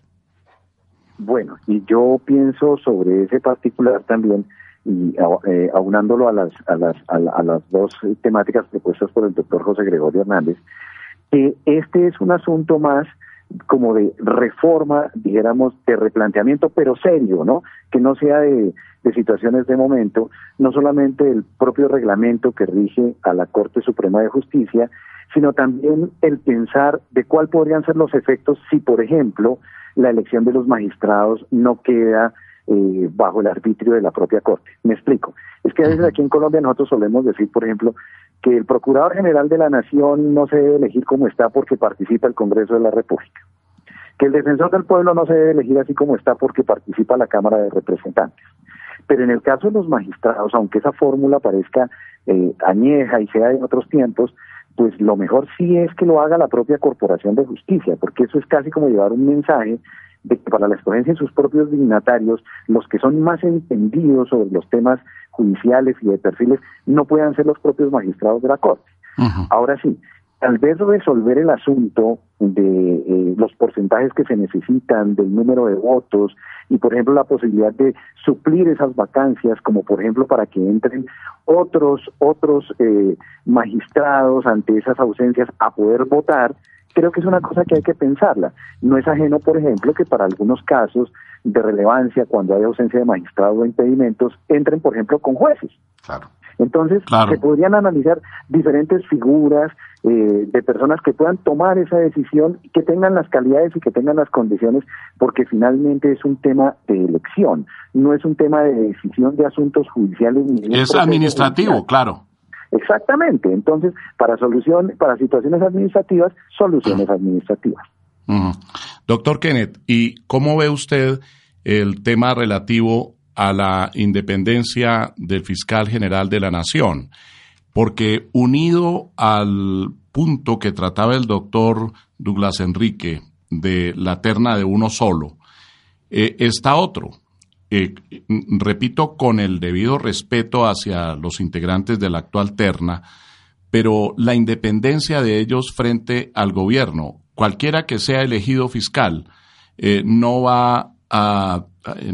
Bueno, y yo pienso sobre ese particular también, y eh, aunándolo a las, a, las, a, la, a las dos temáticas propuestas por el doctor José Gregorio Hernández, que este es un asunto más como de reforma, dijéramos, de replanteamiento, pero serio, ¿no? Que no sea de, de situaciones de momento, no solamente el propio reglamento que rige a la Corte Suprema de Justicia, sino también el pensar de cuál podrían ser los efectos si, por ejemplo, la elección de los magistrados no queda eh, bajo el arbitrio de la propia Corte. Me explico. Es que a veces aquí en Colombia nosotros solemos decir, por ejemplo, que el Procurador General de la Nación no se debe elegir como está porque participa el Congreso de la República, que el Defensor del Pueblo no se debe elegir así como está porque participa la Cámara de Representantes. Pero en el caso de los magistrados, aunque esa fórmula parezca eh, añeja y sea de otros tiempos, pues lo mejor sí es que lo haga la propia Corporación de Justicia, porque eso es casi como llevar un mensaje de que para la escogencia de sus propios dignatarios, los que son más entendidos sobre los temas judiciales y de perfiles, no puedan ser los propios magistrados de la Corte. Uh-huh. Ahora sí, tal vez resolver el asunto de eh, los porcentajes que se necesitan, del número de votos, y por ejemplo la posibilidad de suplir esas vacancias, como por ejemplo para que entren otros, otros eh, magistrados ante esas ausencias a poder votar, creo que es una cosa que hay que pensarla. No es ajeno, por ejemplo, que para algunos casos de relevancia, cuando hay ausencia de magistrados o impedimentos, entren, por ejemplo, con jueces. Claro. Entonces, claro. se podrían analizar diferentes figuras eh, de personas que puedan tomar esa decisión, que tengan las calidades y que tengan las condiciones, porque finalmente es un tema de elección, no es un tema de decisión de asuntos judiciales. Ni es administrativo, judicial. Claro. Exactamente. Entonces, para solución, para situaciones administrativas, soluciones uh-huh. administrativas. Uh-huh. Doctor Kenneth, ¿y cómo ve usted el tema relativo a la independencia del fiscal general de la Nación? Porque unido al punto que trataba el doctor Douglas Enrique de la terna de uno solo, eh, está otro. Eh, repito, con el debido respeto hacia los integrantes de la actual terna, pero la independencia de ellos frente al gobierno, cualquiera que sea elegido fiscal, eh, no va a,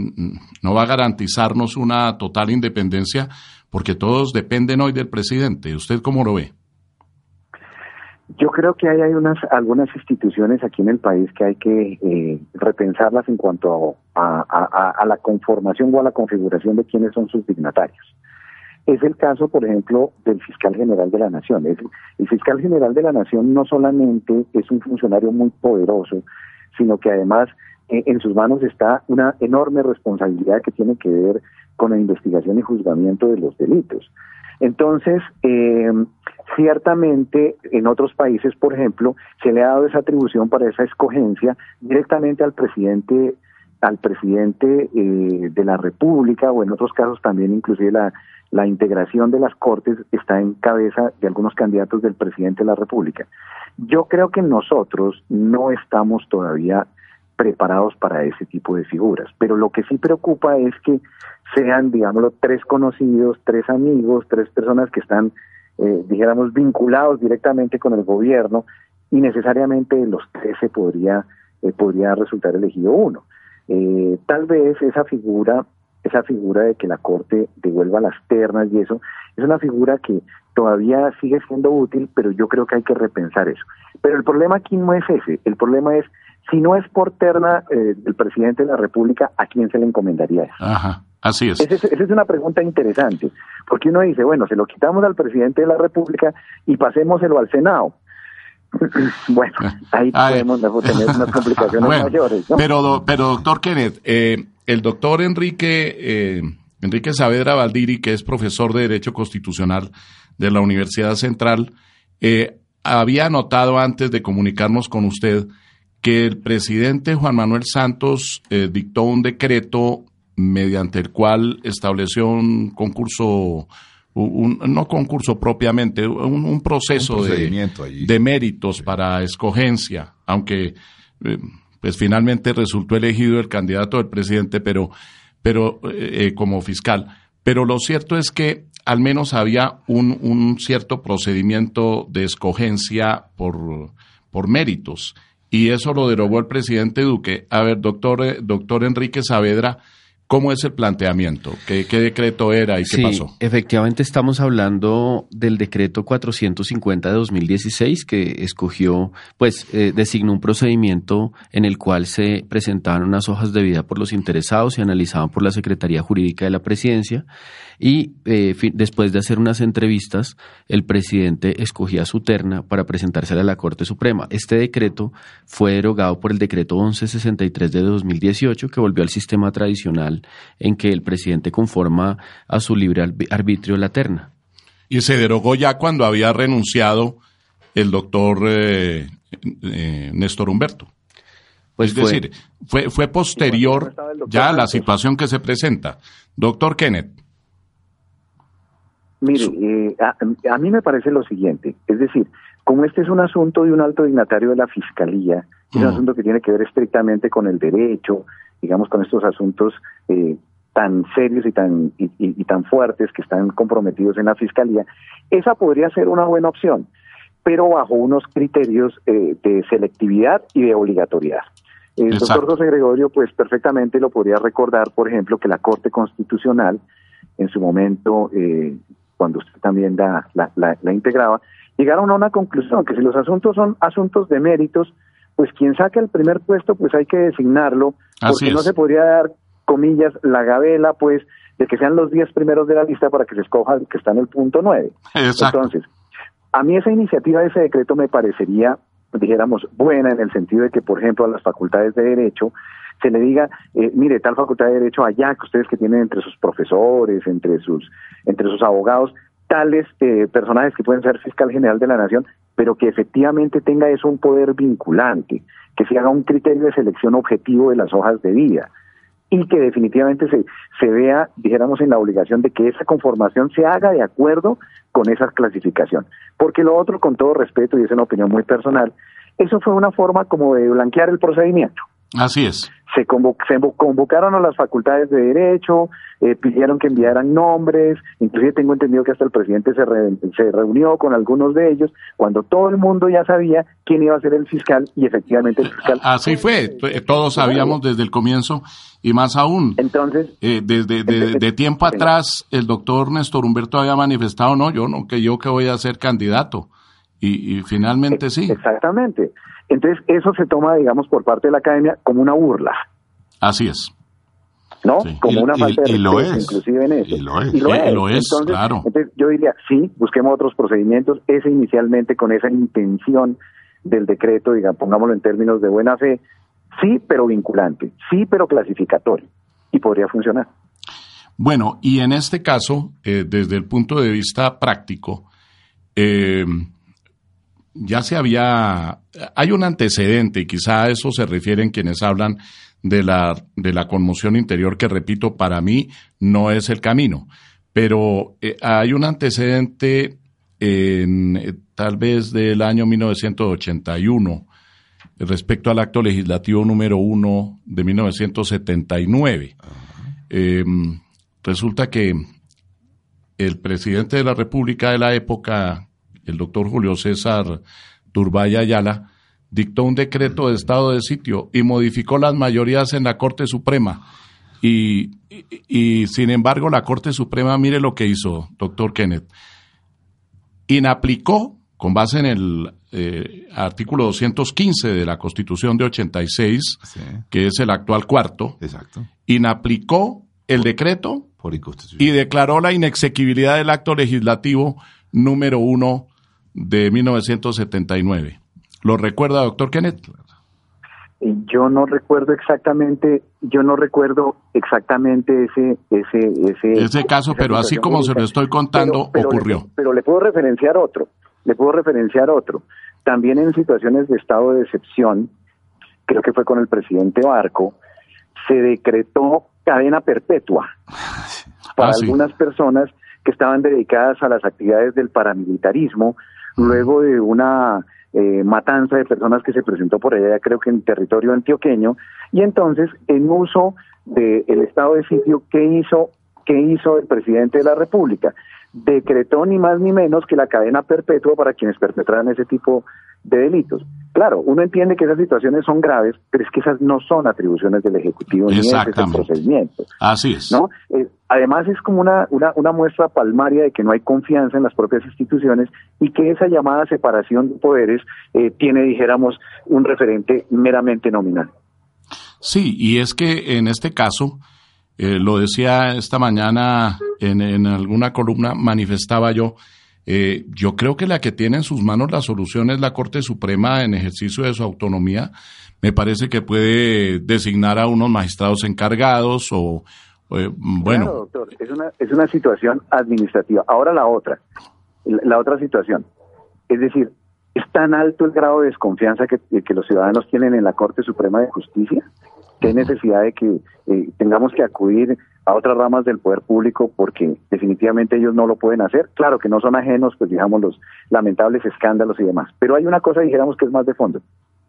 no va a garantizarnos una total independencia, porque todos dependen hoy del presidente. ¿Usted cómo lo ve? Yo creo que hay, hay unas algunas instituciones aquí en el país que hay que eh, repensarlas en cuanto a, a, a la conformación o a la configuración de quiénes son sus dignatarios. Es el caso, por ejemplo, del fiscal general de la Nación. Es, el fiscal general de la Nación no solamente es un funcionario muy poderoso, sino que además eh, en sus manos está una enorme responsabilidad que tiene que ver con la investigación y juzgamiento de los delitos. Entonces, eh, ciertamente en otros países, por ejemplo, se le ha dado esa atribución para esa escogencia directamente al presidente, al presidente eh, de la República, o en otros casos también inclusive la, la integración de las Cortes está en cabeza de algunos candidatos del presidente de la República. Yo creo que nosotros no estamos todavía preparados para ese tipo de figuras, pero lo que sí preocupa es que sean, digámoslo, tres conocidos, tres amigos, tres personas que están, eh, dijéramos, vinculados directamente con el gobierno, y necesariamente de los tres se podría, eh, podría resultar elegido uno. Eh, tal vez esa figura esa figura de que la Corte devuelva las ternas y eso, es una figura que todavía sigue siendo útil, pero yo creo que hay que repensar eso. Pero el problema aquí no es ese, el problema es, si no es por terna eh, del presidente de la República, ¿a quién se le encomendaría eso? Ajá, así es. Esa es, esa es una pregunta interesante, porque uno dice, bueno, se lo quitamos al presidente de la República y pasémoselo al Senado. Bueno, ahí Ay. podemos tener unas complicaciones bueno, mayores, ¿no? Pero, pero doctor Kenneth, eh, el doctor Enrique, eh, Enrique Saavedra Valdiri, que es profesor de Derecho Constitucional de la Universidad Central, eh, había notado antes de comunicarnos con usted que el presidente Juan Manuel Santos eh, dictó un decreto mediante el cual estableció un concurso, un, no concurso propiamente, un, un proceso un de, de méritos para escogencia, aunque eh, pues finalmente resultó elegido el candidato del presidente, pero, pero eh, como fiscal. Pero lo cierto es que al menos había un, un cierto procedimiento de escogencia por, por méritos. Y eso lo derogó el presidente Duque. A ver, doctor, doctor Enrique Saavedra, ¿cómo es el planteamiento? ¿Qué, qué decreto era y qué sí, pasó? Efectivamente estamos hablando del decreto cuatrocientos cincuenta de dos mil dieciséis que escogió, pues eh, designó un procedimiento en el cual se presentaban unas hojas de vida por los interesados y analizaban por la Secretaría Jurídica de la Presidencia y eh, fi- después de hacer unas entrevistas, el presidente escogía su terna para presentársela a la Corte Suprema. Este decreto fue derogado por el decreto once sesenta y tres de dos mil dieciocho que volvió al sistema tradicional en que el presidente conforma a su libre arbitrio la terna. Y se derogó ya cuando había renunciado el doctor eh, eh, Néstor Humberto. Pues es fue, decir, fue, fue posterior ya a la situación que se presenta. Doctor Kenneth. Mire, eh, a, a mí me parece lo siguiente, es decir, como este es un asunto de un alto dignatario de la Fiscalía, es un mm. asunto que tiene que ver estrictamente con el derecho, digamos, con estos asuntos eh, tan serios y tan y, y, y tan fuertes que están comprometidos en la Fiscalía, esa podría ser una buena opción, pero bajo unos criterios eh, de selectividad y de obligatoriedad. El Exacto. doctor José Gregorio, pues perfectamente lo podría recordar, por ejemplo, que la Corte Constitucional, en su momento, eh, cuando usted también la, la, la, la integraba, llegaron a una conclusión, que si los asuntos son asuntos de méritos, pues quien saque el primer puesto, pues hay que designarlo, porque no se podría dar, comillas, la gabela, pues, de que sean los diez primeros de la lista para que se escoja el que está en el punto nueve. Exacto. Entonces, a mí esa iniciativa de ese decreto me parecería, dijéramos, buena en el sentido de que, por ejemplo, a las facultades de Derecho se le diga, eh, mire, tal facultad de Derecho allá, que ustedes que tienen entre sus profesores, entre sus, entre sus abogados, tales eh, personajes que pueden ser fiscal general de la Nación, pero que efectivamente tenga eso un poder vinculante, que se haga un criterio de selección objetivo de las hojas de vida y que definitivamente se, se vea, dijéramos, en la obligación de que esa conformación se haga de acuerdo con esa clasificación. Porque lo otro, con todo respeto, y es una opinión muy personal, eso fue una forma como de blanquear el procedimiento. Así es. Se, convo- se convocaron a las facultades de Derecho, eh, pidieron que enviaran nombres, inclusive tengo entendido que hasta el presidente se, re- se reunió con algunos de ellos, cuando todo el mundo ya sabía quién iba a ser el fiscal, y efectivamente el fiscal... Así fue, todos sabíamos desde el comienzo, y más aún, entonces eh, desde de, de, de tiempo atrás, el doctor Néstor Humberto había manifestado, no, yo no, que yo que voy a ser candidato, y, y finalmente sí. Exactamente. Entonces, eso se toma, digamos, por parte de la academia como una burla. Así es. ¿No? Sí. Como y, una falta y, de y lo respeto, es. inclusive en eso. Y lo es, y lo y es. lo es, entonces, claro. Entonces, yo diría, sí, busquemos otros procedimientos, ese inicialmente con esa intención del decreto, digamos, pongámoslo en términos de buena fe, sí, pero vinculante, sí, pero clasificatorio, y podría funcionar. Bueno, y en este caso, eh, desde el punto de vista práctico, eh, ya se había, hay un antecedente, y quizá a eso se refieren quienes hablan de la, de la conmoción interior, que repito, para mí no es el camino, pero eh, hay un antecedente en, eh, tal vez del año mil novecientos ochenta y uno, respecto al acto legislativo número uno de mil novecientos setenta y nueve. Eh, resulta que el presidente de la República de la época, el doctor Julio César Turbay Ayala, dictó un decreto de estado de sitio y modificó las mayorías en la Corte Suprema. Y, y, y sin embargo la Corte Suprema, mire lo que hizo, doctor Kenneth, inaplicó, con base en el eh, artículo doscientos quince de la Constitución de ochenta y seis, sí. que es el actual cuarto, Exacto. inaplicó el decreto por inconstitucional y declaró la inexequibilidad del acto legislativo número uno de mil novecientos setenta y nueve. ¿Lo recuerda, doctor Kenneth? Yo no recuerdo exactamente, yo no recuerdo exactamente ese ese ese, ese caso, pero así como se lo estoy contando, pero, pero ocurrió. Le, pero le puedo referenciar otro. Le puedo referenciar otro. También en situaciones de estado de excepción, creo que fue con el presidente Barco, se decretó cadena perpetua para ah, sí. algunas personas que estaban dedicadas a las actividades del paramilitarismo, luego de una eh, matanza de personas que se presentó por allá, creo que en territorio antioqueño, y entonces, en uso del estado de sitio, ¿qué hizo, qué hizo el presidente de la República? Decretó ni más ni menos que la cadena perpetua para quienes perpetraran ese tipo de delitos. Claro, uno entiende que esas situaciones son graves, pero es que esas no son atribuciones del Ejecutivo ni ese es el procedimiento. Así es. ¿No? Eh, además es como una, una, una muestra palmaria de que no hay confianza en las propias instituciones y que esa llamada separación de poderes eh, tiene, dijéramos, un referente meramente nominal. Sí, y es que en este caso, eh, lo decía esta mañana en, en alguna columna, manifestaba yo, Eh, yo creo que la que tiene en sus manos la solución es la Corte Suprema en ejercicio de su autonomía. Me parece que puede designar a unos magistrados encargados o, eh, bueno. Claro, doctor, es una, es una situación administrativa. Ahora la otra, la otra situación. Es decir, ¿es tan alto el grado de desconfianza que, que los ciudadanos tienen en la Corte Suprema de Justicia que hay necesidad de que eh, tengamos que acudir a otras ramas del poder público porque definitivamente ellos no lo pueden hacer? Claro que no son ajenos, pues digamos, los lamentables escándalos y demás, pero hay una cosa, dijéramos, que es más de fondo.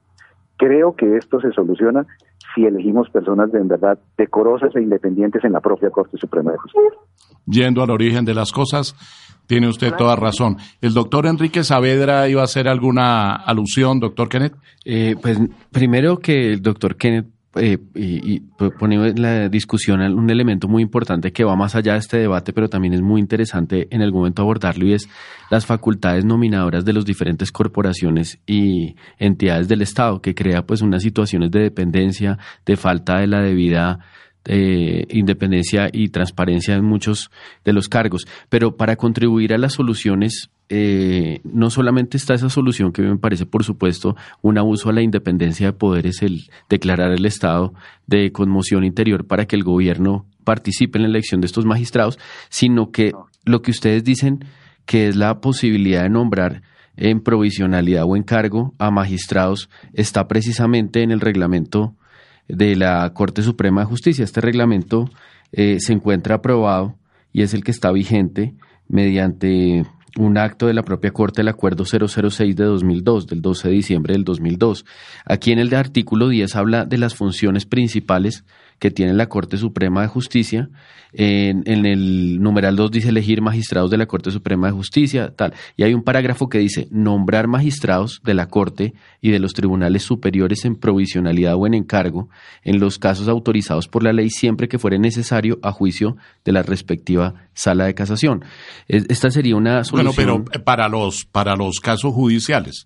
Creo que esto se soluciona si elegimos personas de en verdad decorosas e independientes en la propia Corte Suprema de Justicia. Yendo al origen de las cosas, tiene usted toda razón. ¿El doctor Enrique Saavedra iba a hacer alguna alusión, doctor Kenneth? Eh, pues primero que el doctor Kenneth Eh, y, y pone en la discusión un elemento muy importante que va más allá de este debate, pero también es muy interesante en algún momento abordarlo, y es las facultades nominadoras de las diferentes corporaciones y entidades del Estado, que crea pues unas situaciones de dependencia, de falta de la debida eh, independencia y transparencia en muchos de los cargos. Pero para contribuir a las soluciones, Eh, no solamente está esa solución que me parece, por supuesto, un abuso a la independencia de poderes, el declarar el estado de conmoción interior para que el gobierno participe en la elección de estos magistrados, sino que lo que ustedes dicen, que es la posibilidad de nombrar en provisionalidad o encargo a magistrados, está precisamente en el reglamento de la Corte Suprema de Justicia. Este reglamento eh, se encuentra aprobado y es el que está vigente mediante un acto de la propia Corte, el Acuerdo cero cero seis de dos mil dos, del doce de diciembre del dos mil dos. Aquí en el artículo diez habla de las funciones principales que tiene la Corte Suprema de Justicia. En, en el numeral dos dice elegir magistrados de la Corte Suprema de Justicia, tal. Y hay un parágrafo que dice nombrar magistrados de la Corte y de los tribunales superiores en provisionalidad o en encargo en los casos autorizados por la ley siempre que fuere necesario a juicio de la respectiva sala de casación. Esta sería una solución. Bueno, pero para los, para los casos judiciales,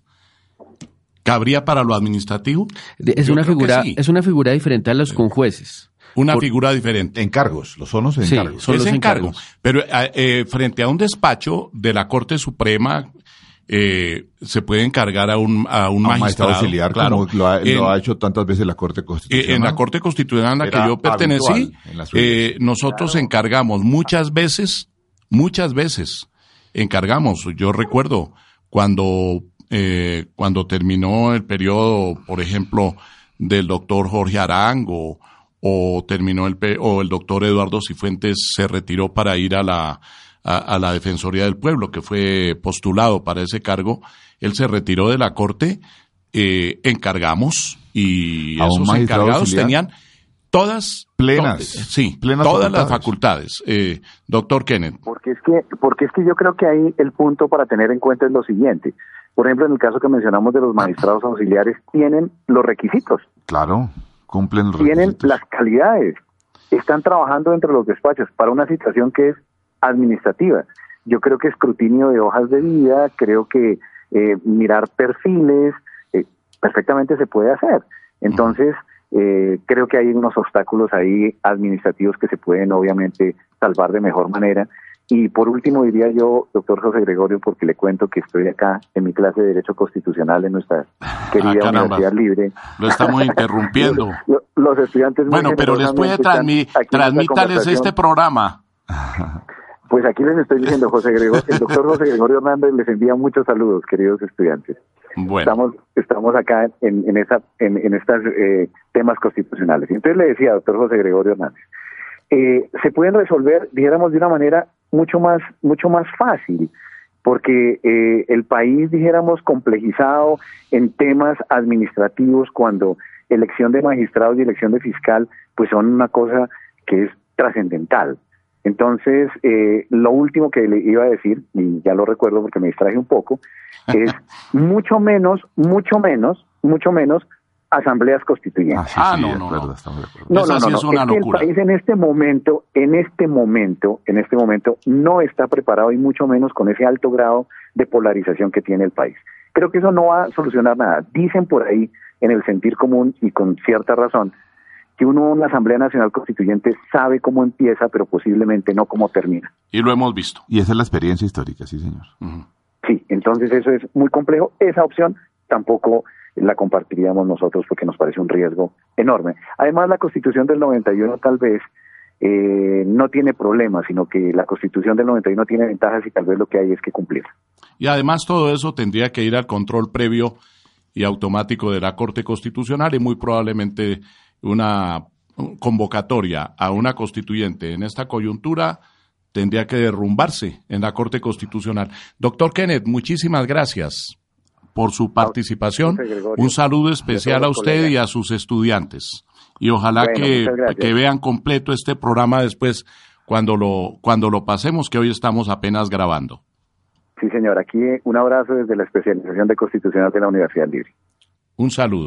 ¿cabría para lo administrativo? Es Yo una figura, sí. es una figura diferente a los sí. conjueces. Una Por, figura diferente. Encargos, los son los encargos. Sí, son los encargos. Pero eh, frente a un despacho de la Corte Suprema, eh, se puede encargar a un, a un a magistrado, magistrado auxiliar, claro, como lo ha, en, lo ha hecho tantas veces la Corte Constitucional. En la Corte Constitucional a la que yo pertenecí, eh, nosotros claro. encargamos muchas veces, muchas veces encargamos. Yo recuerdo cuando, eh, cuando terminó el periodo, por ejemplo, del doctor Jorge Arango, o terminó el o el doctor Eduardo Cifuentes se retiró para ir a la a, a la Defensoría del Pueblo, que fue postulado para ese cargo. Él se retiró de la Corte, eh, encargamos y ¿A esos encargados auxiliar? Tenían todas plenas, to, sí, plenas todas facultades. las facultades, eh, doctor Kenneth. Porque es que porque es que yo creo que ahí el punto para tener en cuenta es lo siguiente. Por ejemplo, en el caso que mencionamos de los magistrados auxiliares, tienen los requisitos. Claro. Cumplen los tienen requisitos. Las calidades. están trabajando dentro de los despachos para una situación que es administrativa. Yo creo que escrutinio de hojas de vida, creo que eh, mirar perfiles, eh, perfectamente se puede hacer. Entonces, eh, creo que hay unos obstáculos ahí administrativos que se pueden obviamente salvar de mejor manera. Y por último diría yo, doctor José Gregorio, porque le cuento que estoy acá en mi clase de Derecho Constitucional en nuestra querida ah, Universidad Libre. Lo estamos interrumpiendo. los, los estudiantes... Bueno, pero después transmi transmítales este programa. Pues aquí les estoy diciendo, José Gregorio, el doctor José Gregorio Hernández les envía muchos saludos, queridos estudiantes. Bueno. Estamos, estamos acá en, en, esa, en, en estos eh, temas constitucionales. Y entonces le decía, doctor José Gregorio Hernández, eh, se pueden resolver, dijéramos, de una manera mucho más, mucho más fácil, porque eh, el país, dijéramos, complejizado en temas administrativos, cuando elección de magistrados y elección de fiscal, pues son una cosa que es trascendental. Entonces, eh, lo último que le iba a decir, y ya lo recuerdo porque me distraje un poco, es mucho menos, mucho menos, mucho menos asambleas constituyentes. Ah, sí, sí, ah no, no, no. No, no, no, no. Es una es que locura. El país en este momento, en este momento, en este momento, no está preparado, y mucho menos con ese alto grado de polarización que tiene el país. Creo que eso no va a solucionar nada. Dicen por ahí, en el sentir común y con cierta razón, que uno en la Asamblea Nacional Constituyente sabe cómo empieza, pero posiblemente no cómo termina. Y lo hemos visto. Y esa es la experiencia histórica, sí, señor. Uh-huh. Sí, entonces eso es muy complejo. Esa opción tampoco la compartiríamos nosotros porque nos parece un riesgo enorme. Además, la Constitución del noventa y uno tal vez eh, no tiene problemas, sino que la Constitución del noventa y uno tiene ventajas y tal vez lo que hay es que cumplirla. Y además todo eso tendría que ir al control previo y automático de la Corte Constitucional, y muy probablemente una convocatoria a una constituyente en esta coyuntura tendría que derrumbarse en la Corte Constitucional. Doctor Kenneth, muchísimas gracias por su participación. Un saludo especial a usted y a sus estudiantes. Y ojalá bueno, que, que vean completo este programa después cuando lo, cuando lo pasemos, que hoy estamos apenas grabando. Sí, señor. Aquí un abrazo desde la especialización de Constitucional de la Universidad Libre. Un saludo.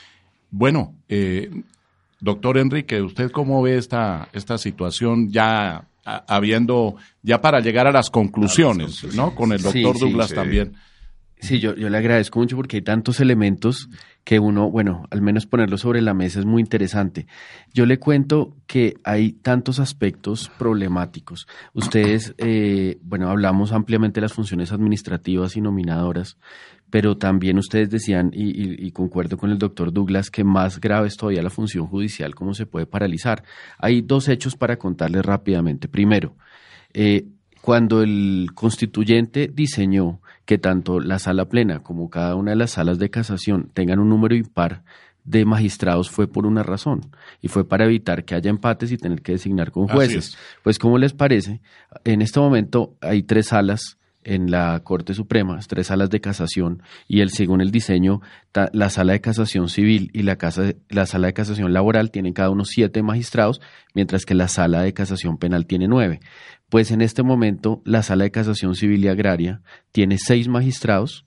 Bueno, eh, doctor Enrique, ¿usted cómo ve esta, esta situación ya a, habiendo, ya para llegar a las conclusiones, ¿no? Con el doctor sí, Douglas sí, también. Sí, yo, yo le agradezco mucho porque hay tantos elementos que uno, bueno, al menos ponerlos sobre la mesa es muy interesante. Yo le cuento que hay tantos aspectos problemáticos. Ustedes, eh, bueno, hablamos ampliamente de las funciones administrativas y nominadoras, pero también ustedes decían, y, y, y concuerdo con el doctor Douglas, que más grave es todavía la función judicial, cómo se puede paralizar. Hay dos hechos para contarles rápidamente. Primero, eh, cuando el constituyente diseñó que tanto la sala plena como cada una de las salas de casación tengan un número impar de magistrados, fue por una razón, y fue para evitar que haya empates y tener que designar con jueces. Pues, ¿cómo les parece? En este momento hay tres salas en la Corte Suprema, tres salas de casación, y el, según el diseño, ta, la sala de casación civil y la, casa, la sala de casación laboral tienen cada uno siete magistrados, mientras que la sala de casación penal tiene nueve. Pues en este momento la sala de casación civil y agraria tiene seis magistrados.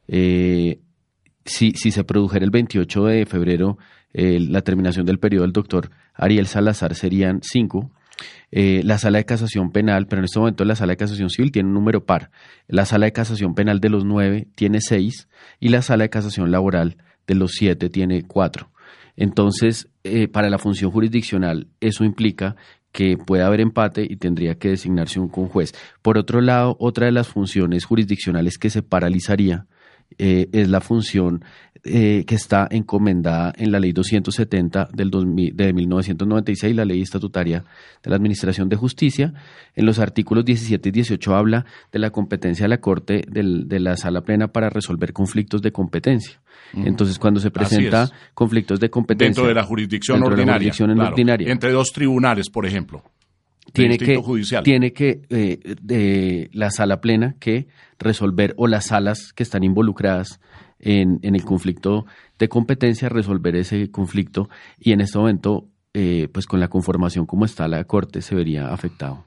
Eh, si, si se produjera el veintiocho de febrero eh, la terminación del periodo del doctor Ariel Salazar, serían cinco. Eh, la sala de casación penal, pero en este momento la sala de casación civil tiene un número par. La sala de casación penal de los nueve tiene seis y la sala de casación laboral de los siete tiene cuatro. Entonces, eh, para la función jurisdiccional, eso implica que puede haber empate y tendría que designarse un conjuez. Por otro lado, otra de las funciones jurisdiccionales que se paralizaría eh, es la función eh, que está encomendada en la Ley doscientos setenta del dos mil, de mil novecientos noventa y seis, la Ley Estatutaria de la Administración de Justicia. En los artículos diecisiete y dieciocho habla de la competencia de la Corte del, de la Sala Plena para resolver conflictos de competencia. Entonces, cuando se presenta conflictos de competencia dentro de la jurisdicción dentro ordinaria, de la jurisdicción claro, ordinaria, entre dos tribunales, por ejemplo, tiene que, judicial. tiene que eh, de la sala plena que resolver, o las salas que están involucradas en, en el conflicto de competencia, resolver ese conflicto, y en este momento, eh, pues con la conformación como está la Corte, se vería afectado.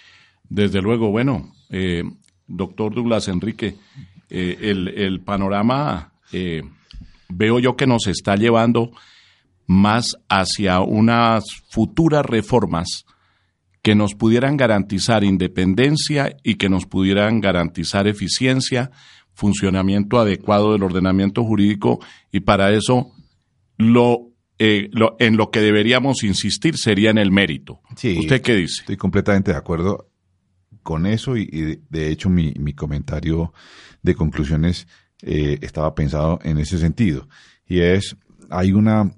Desde luego, bueno, eh, doctor Douglas Enrique, eh, el, el panorama... Eh, veo yo que nos está llevando más hacia unas futuras reformas que nos pudieran garantizar independencia y que nos pudieran garantizar eficiencia, funcionamiento adecuado del ordenamiento jurídico, y para eso lo, eh, lo en lo que deberíamos insistir sería en el mérito. Sí, ¿usted qué dice? Estoy completamente de acuerdo con eso, y, y de hecho mi, mi comentario de conclusiones eh, estaba pensado en ese sentido, y es, hay una,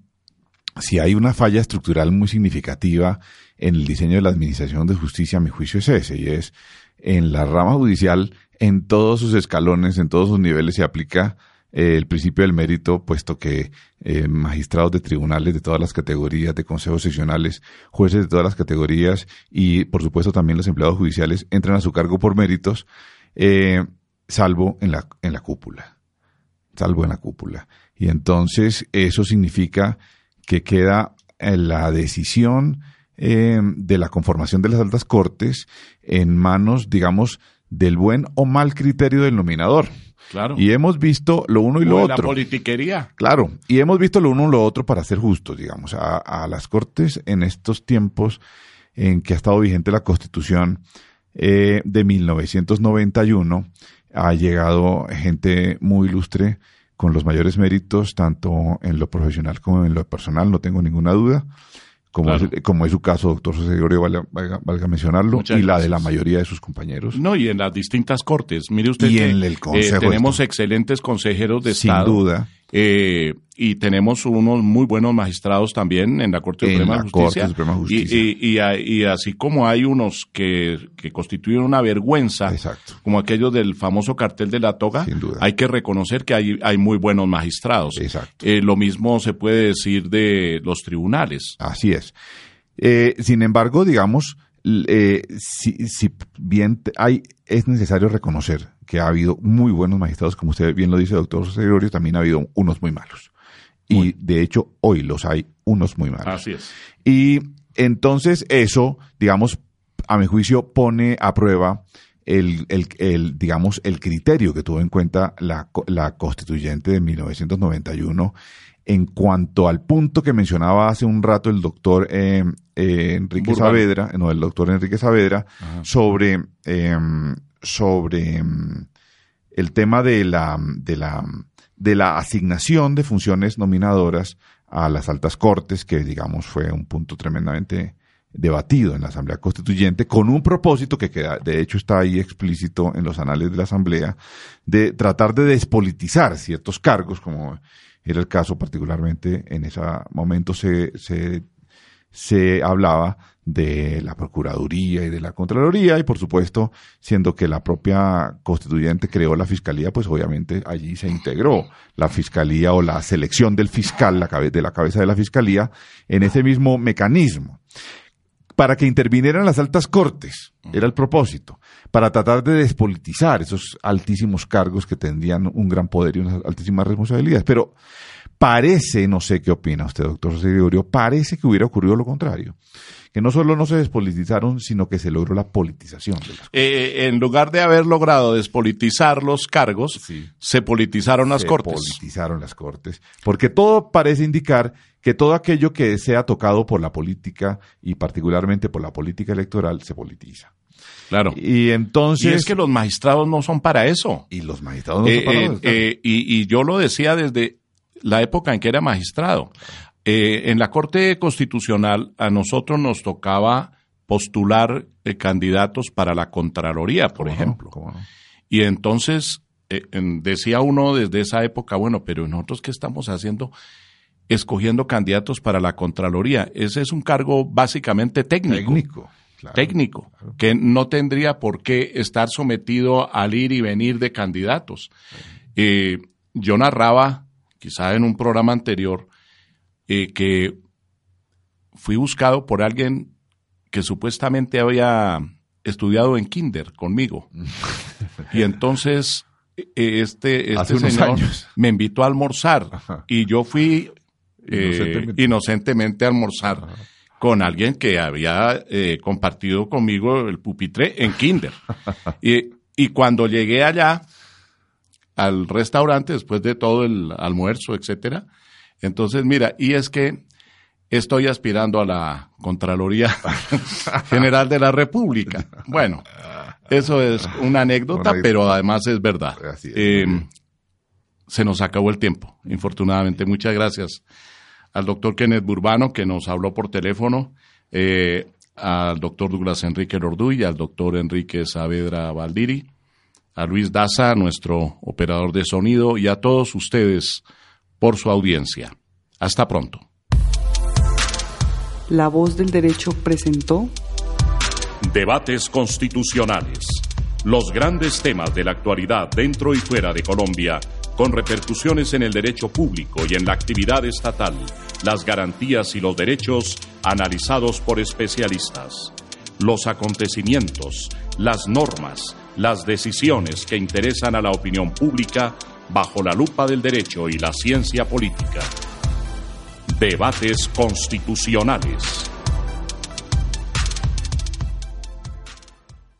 si hay una falla estructural muy significativa en el diseño de la administración de justicia, a mi juicio es ese, y es en la rama judicial, en todos sus escalones, en todos sus niveles se aplica eh, el principio del mérito, puesto que eh, magistrados de tribunales de todas las categorías, de consejos seccionales, jueces de todas las categorías y por supuesto también los empleados judiciales entran a su cargo por méritos, eh, salvo en la, en la cúpula, salvo en la cúpula. Y entonces eso significa que queda en la decisión Eh, de la conformación de las altas cortes en manos, digamos, del buen o mal criterio del nominador. Claro. Y hemos visto lo uno y lo o otro. La politiquería. Claro. Y hemos visto lo uno y lo otro para ser justos, digamos. A, a las cortes en estos tiempos en que ha estado vigente la Constitución eh, de mil novecientos noventa y uno, ha llegado gente muy ilustre con los mayores méritos, tanto en lo profesional como en lo personal, no tengo ninguna duda. Como, claro. es, como es su caso, doctor José Gregorio, valga, valga, valga mencionarlo, Muchas y la gracias. De la mayoría de sus compañeros. No, y en las distintas cortes. Mire usted y que en el consejo eh, tenemos excelentes consejeros de Sin Estado. Sin duda. Eh, y tenemos unos muy buenos magistrados también en la Corte en Suprema la de Justicia. Corte Suprema de Justicia. Y, y, y, y así como hay unos que, que constituyen una vergüenza, Exacto. como aquellos del famoso cartel de la toga, Sin duda. hay que reconocer que hay, hay muy buenos magistrados. Exacto. Eh, lo mismo se puede decir de los tribunales. Así es. Eh, sin embargo, digamos, eh, si, si bien hay, es necesario reconocer que ha habido muy buenos magistrados, como usted bien lo dice, doctor José Gregorio, también ha habido unos muy malos. Muy. Y de hecho, hoy los hay unos muy malos. Así es. Y entonces eso, digamos, a mi juicio, pone a prueba el, el, el digamos, el criterio que tuvo en cuenta la, la Constituyente de mil novecientos noventa y uno en cuanto al punto que mencionaba hace un rato el doctor eh, eh, Enrique Burban. Saavedra, no, el doctor Enrique Saavedra, Ajá. sobre, eh, sobre el tema de la, de la, de la asignación de funciones nominadoras a las altas cortes, que digamos fue un punto tremendamente debatido en la Asamblea Constituyente, con un propósito que queda, de hecho está ahí explícito en los anales de la Asamblea, de tratar de despolitizar ciertos cargos, como era el caso particularmente en ese momento se, se, se hablaba de la Procuraduría y de la Contraloría, y por supuesto, siendo que la propia Constituyente creó la Fiscalía, pues obviamente allí se integró la Fiscalía o la selección del fiscal, la cabe, de la cabeza de la Fiscalía, en ese mismo mecanismo, para que intervinieran las altas cortes, era el propósito, para tratar de despolitizar esos altísimos cargos que tendrían un gran poder y unas altísimas responsabilidades. Pero parece, no sé qué opina usted, doctor José Gregorio, parece que hubiera ocurrido lo contrario, que no solo no se despolitizaron, sino que se logró la politización de las cosas. Eh, en lugar de haber logrado despolitizar los cargos, sí. se politizaron las se cortes. Se politizaron las cortes, porque todo parece indicar que todo aquello que sea tocado por la política y particularmente por la política electoral se politiza. Claro. Y entonces... Y es que los magistrados no son para eso. Y los magistrados no eh, son para eh, eso. Eh, y, y yo lo decía desde la época en que era magistrado. Eh, en la Corte Constitucional a nosotros nos tocaba postular eh, candidatos para la Contraloría, por ¿Cómo ejemplo. No? ¿Cómo no? Y entonces eh, en, decía uno desde esa época, bueno, pero nosotros ¿qué estamos haciendo? Escogiendo candidatos para la Contraloría. Ese es un cargo básicamente técnico. Técnico. Claro, técnico, claro. que no tendría por qué estar sometido al ir y venir de candidatos. Eh, yo narraba, quizá en un programa anterior, eh, que fui buscado por alguien que supuestamente había estudiado en kinder conmigo. Y entonces eh, este, este señor años. me invitó a almorzar. Ajá. Y yo fui eh, inocentemente. inocentemente a almorzar. Ajá. Con alguien que había eh, compartido conmigo el pupitre en kinder. y, y cuando llegué allá, al restaurante, después de todo el almuerzo, etcétera, entonces, mira, y es que estoy aspirando a la Contraloría General de la República. Bueno, eso es una anécdota, pero además es verdad. Así es. Eh, se nos acabó el tiempo, infortunadamente. Muchas gracias al doctor Kenneth Burbano, que nos habló por teléfono, eh, al doctor Douglas Enrique Lorduy, al doctor Enrique Saavedra Valdiri, a Luis Daza, nuestro operador de sonido, y a todos ustedes por su audiencia. Hasta pronto. La Voz del Derecho presentó Debates constitucionales. Los grandes temas de la actualidad dentro y fuera de Colombia, con repercusiones en el derecho público y en la actividad estatal, las garantías y los derechos analizados por especialistas. Los acontecimientos, las normas, las decisiones que interesan a la opinión pública bajo la lupa del derecho y la ciencia política. Debates constitucionales.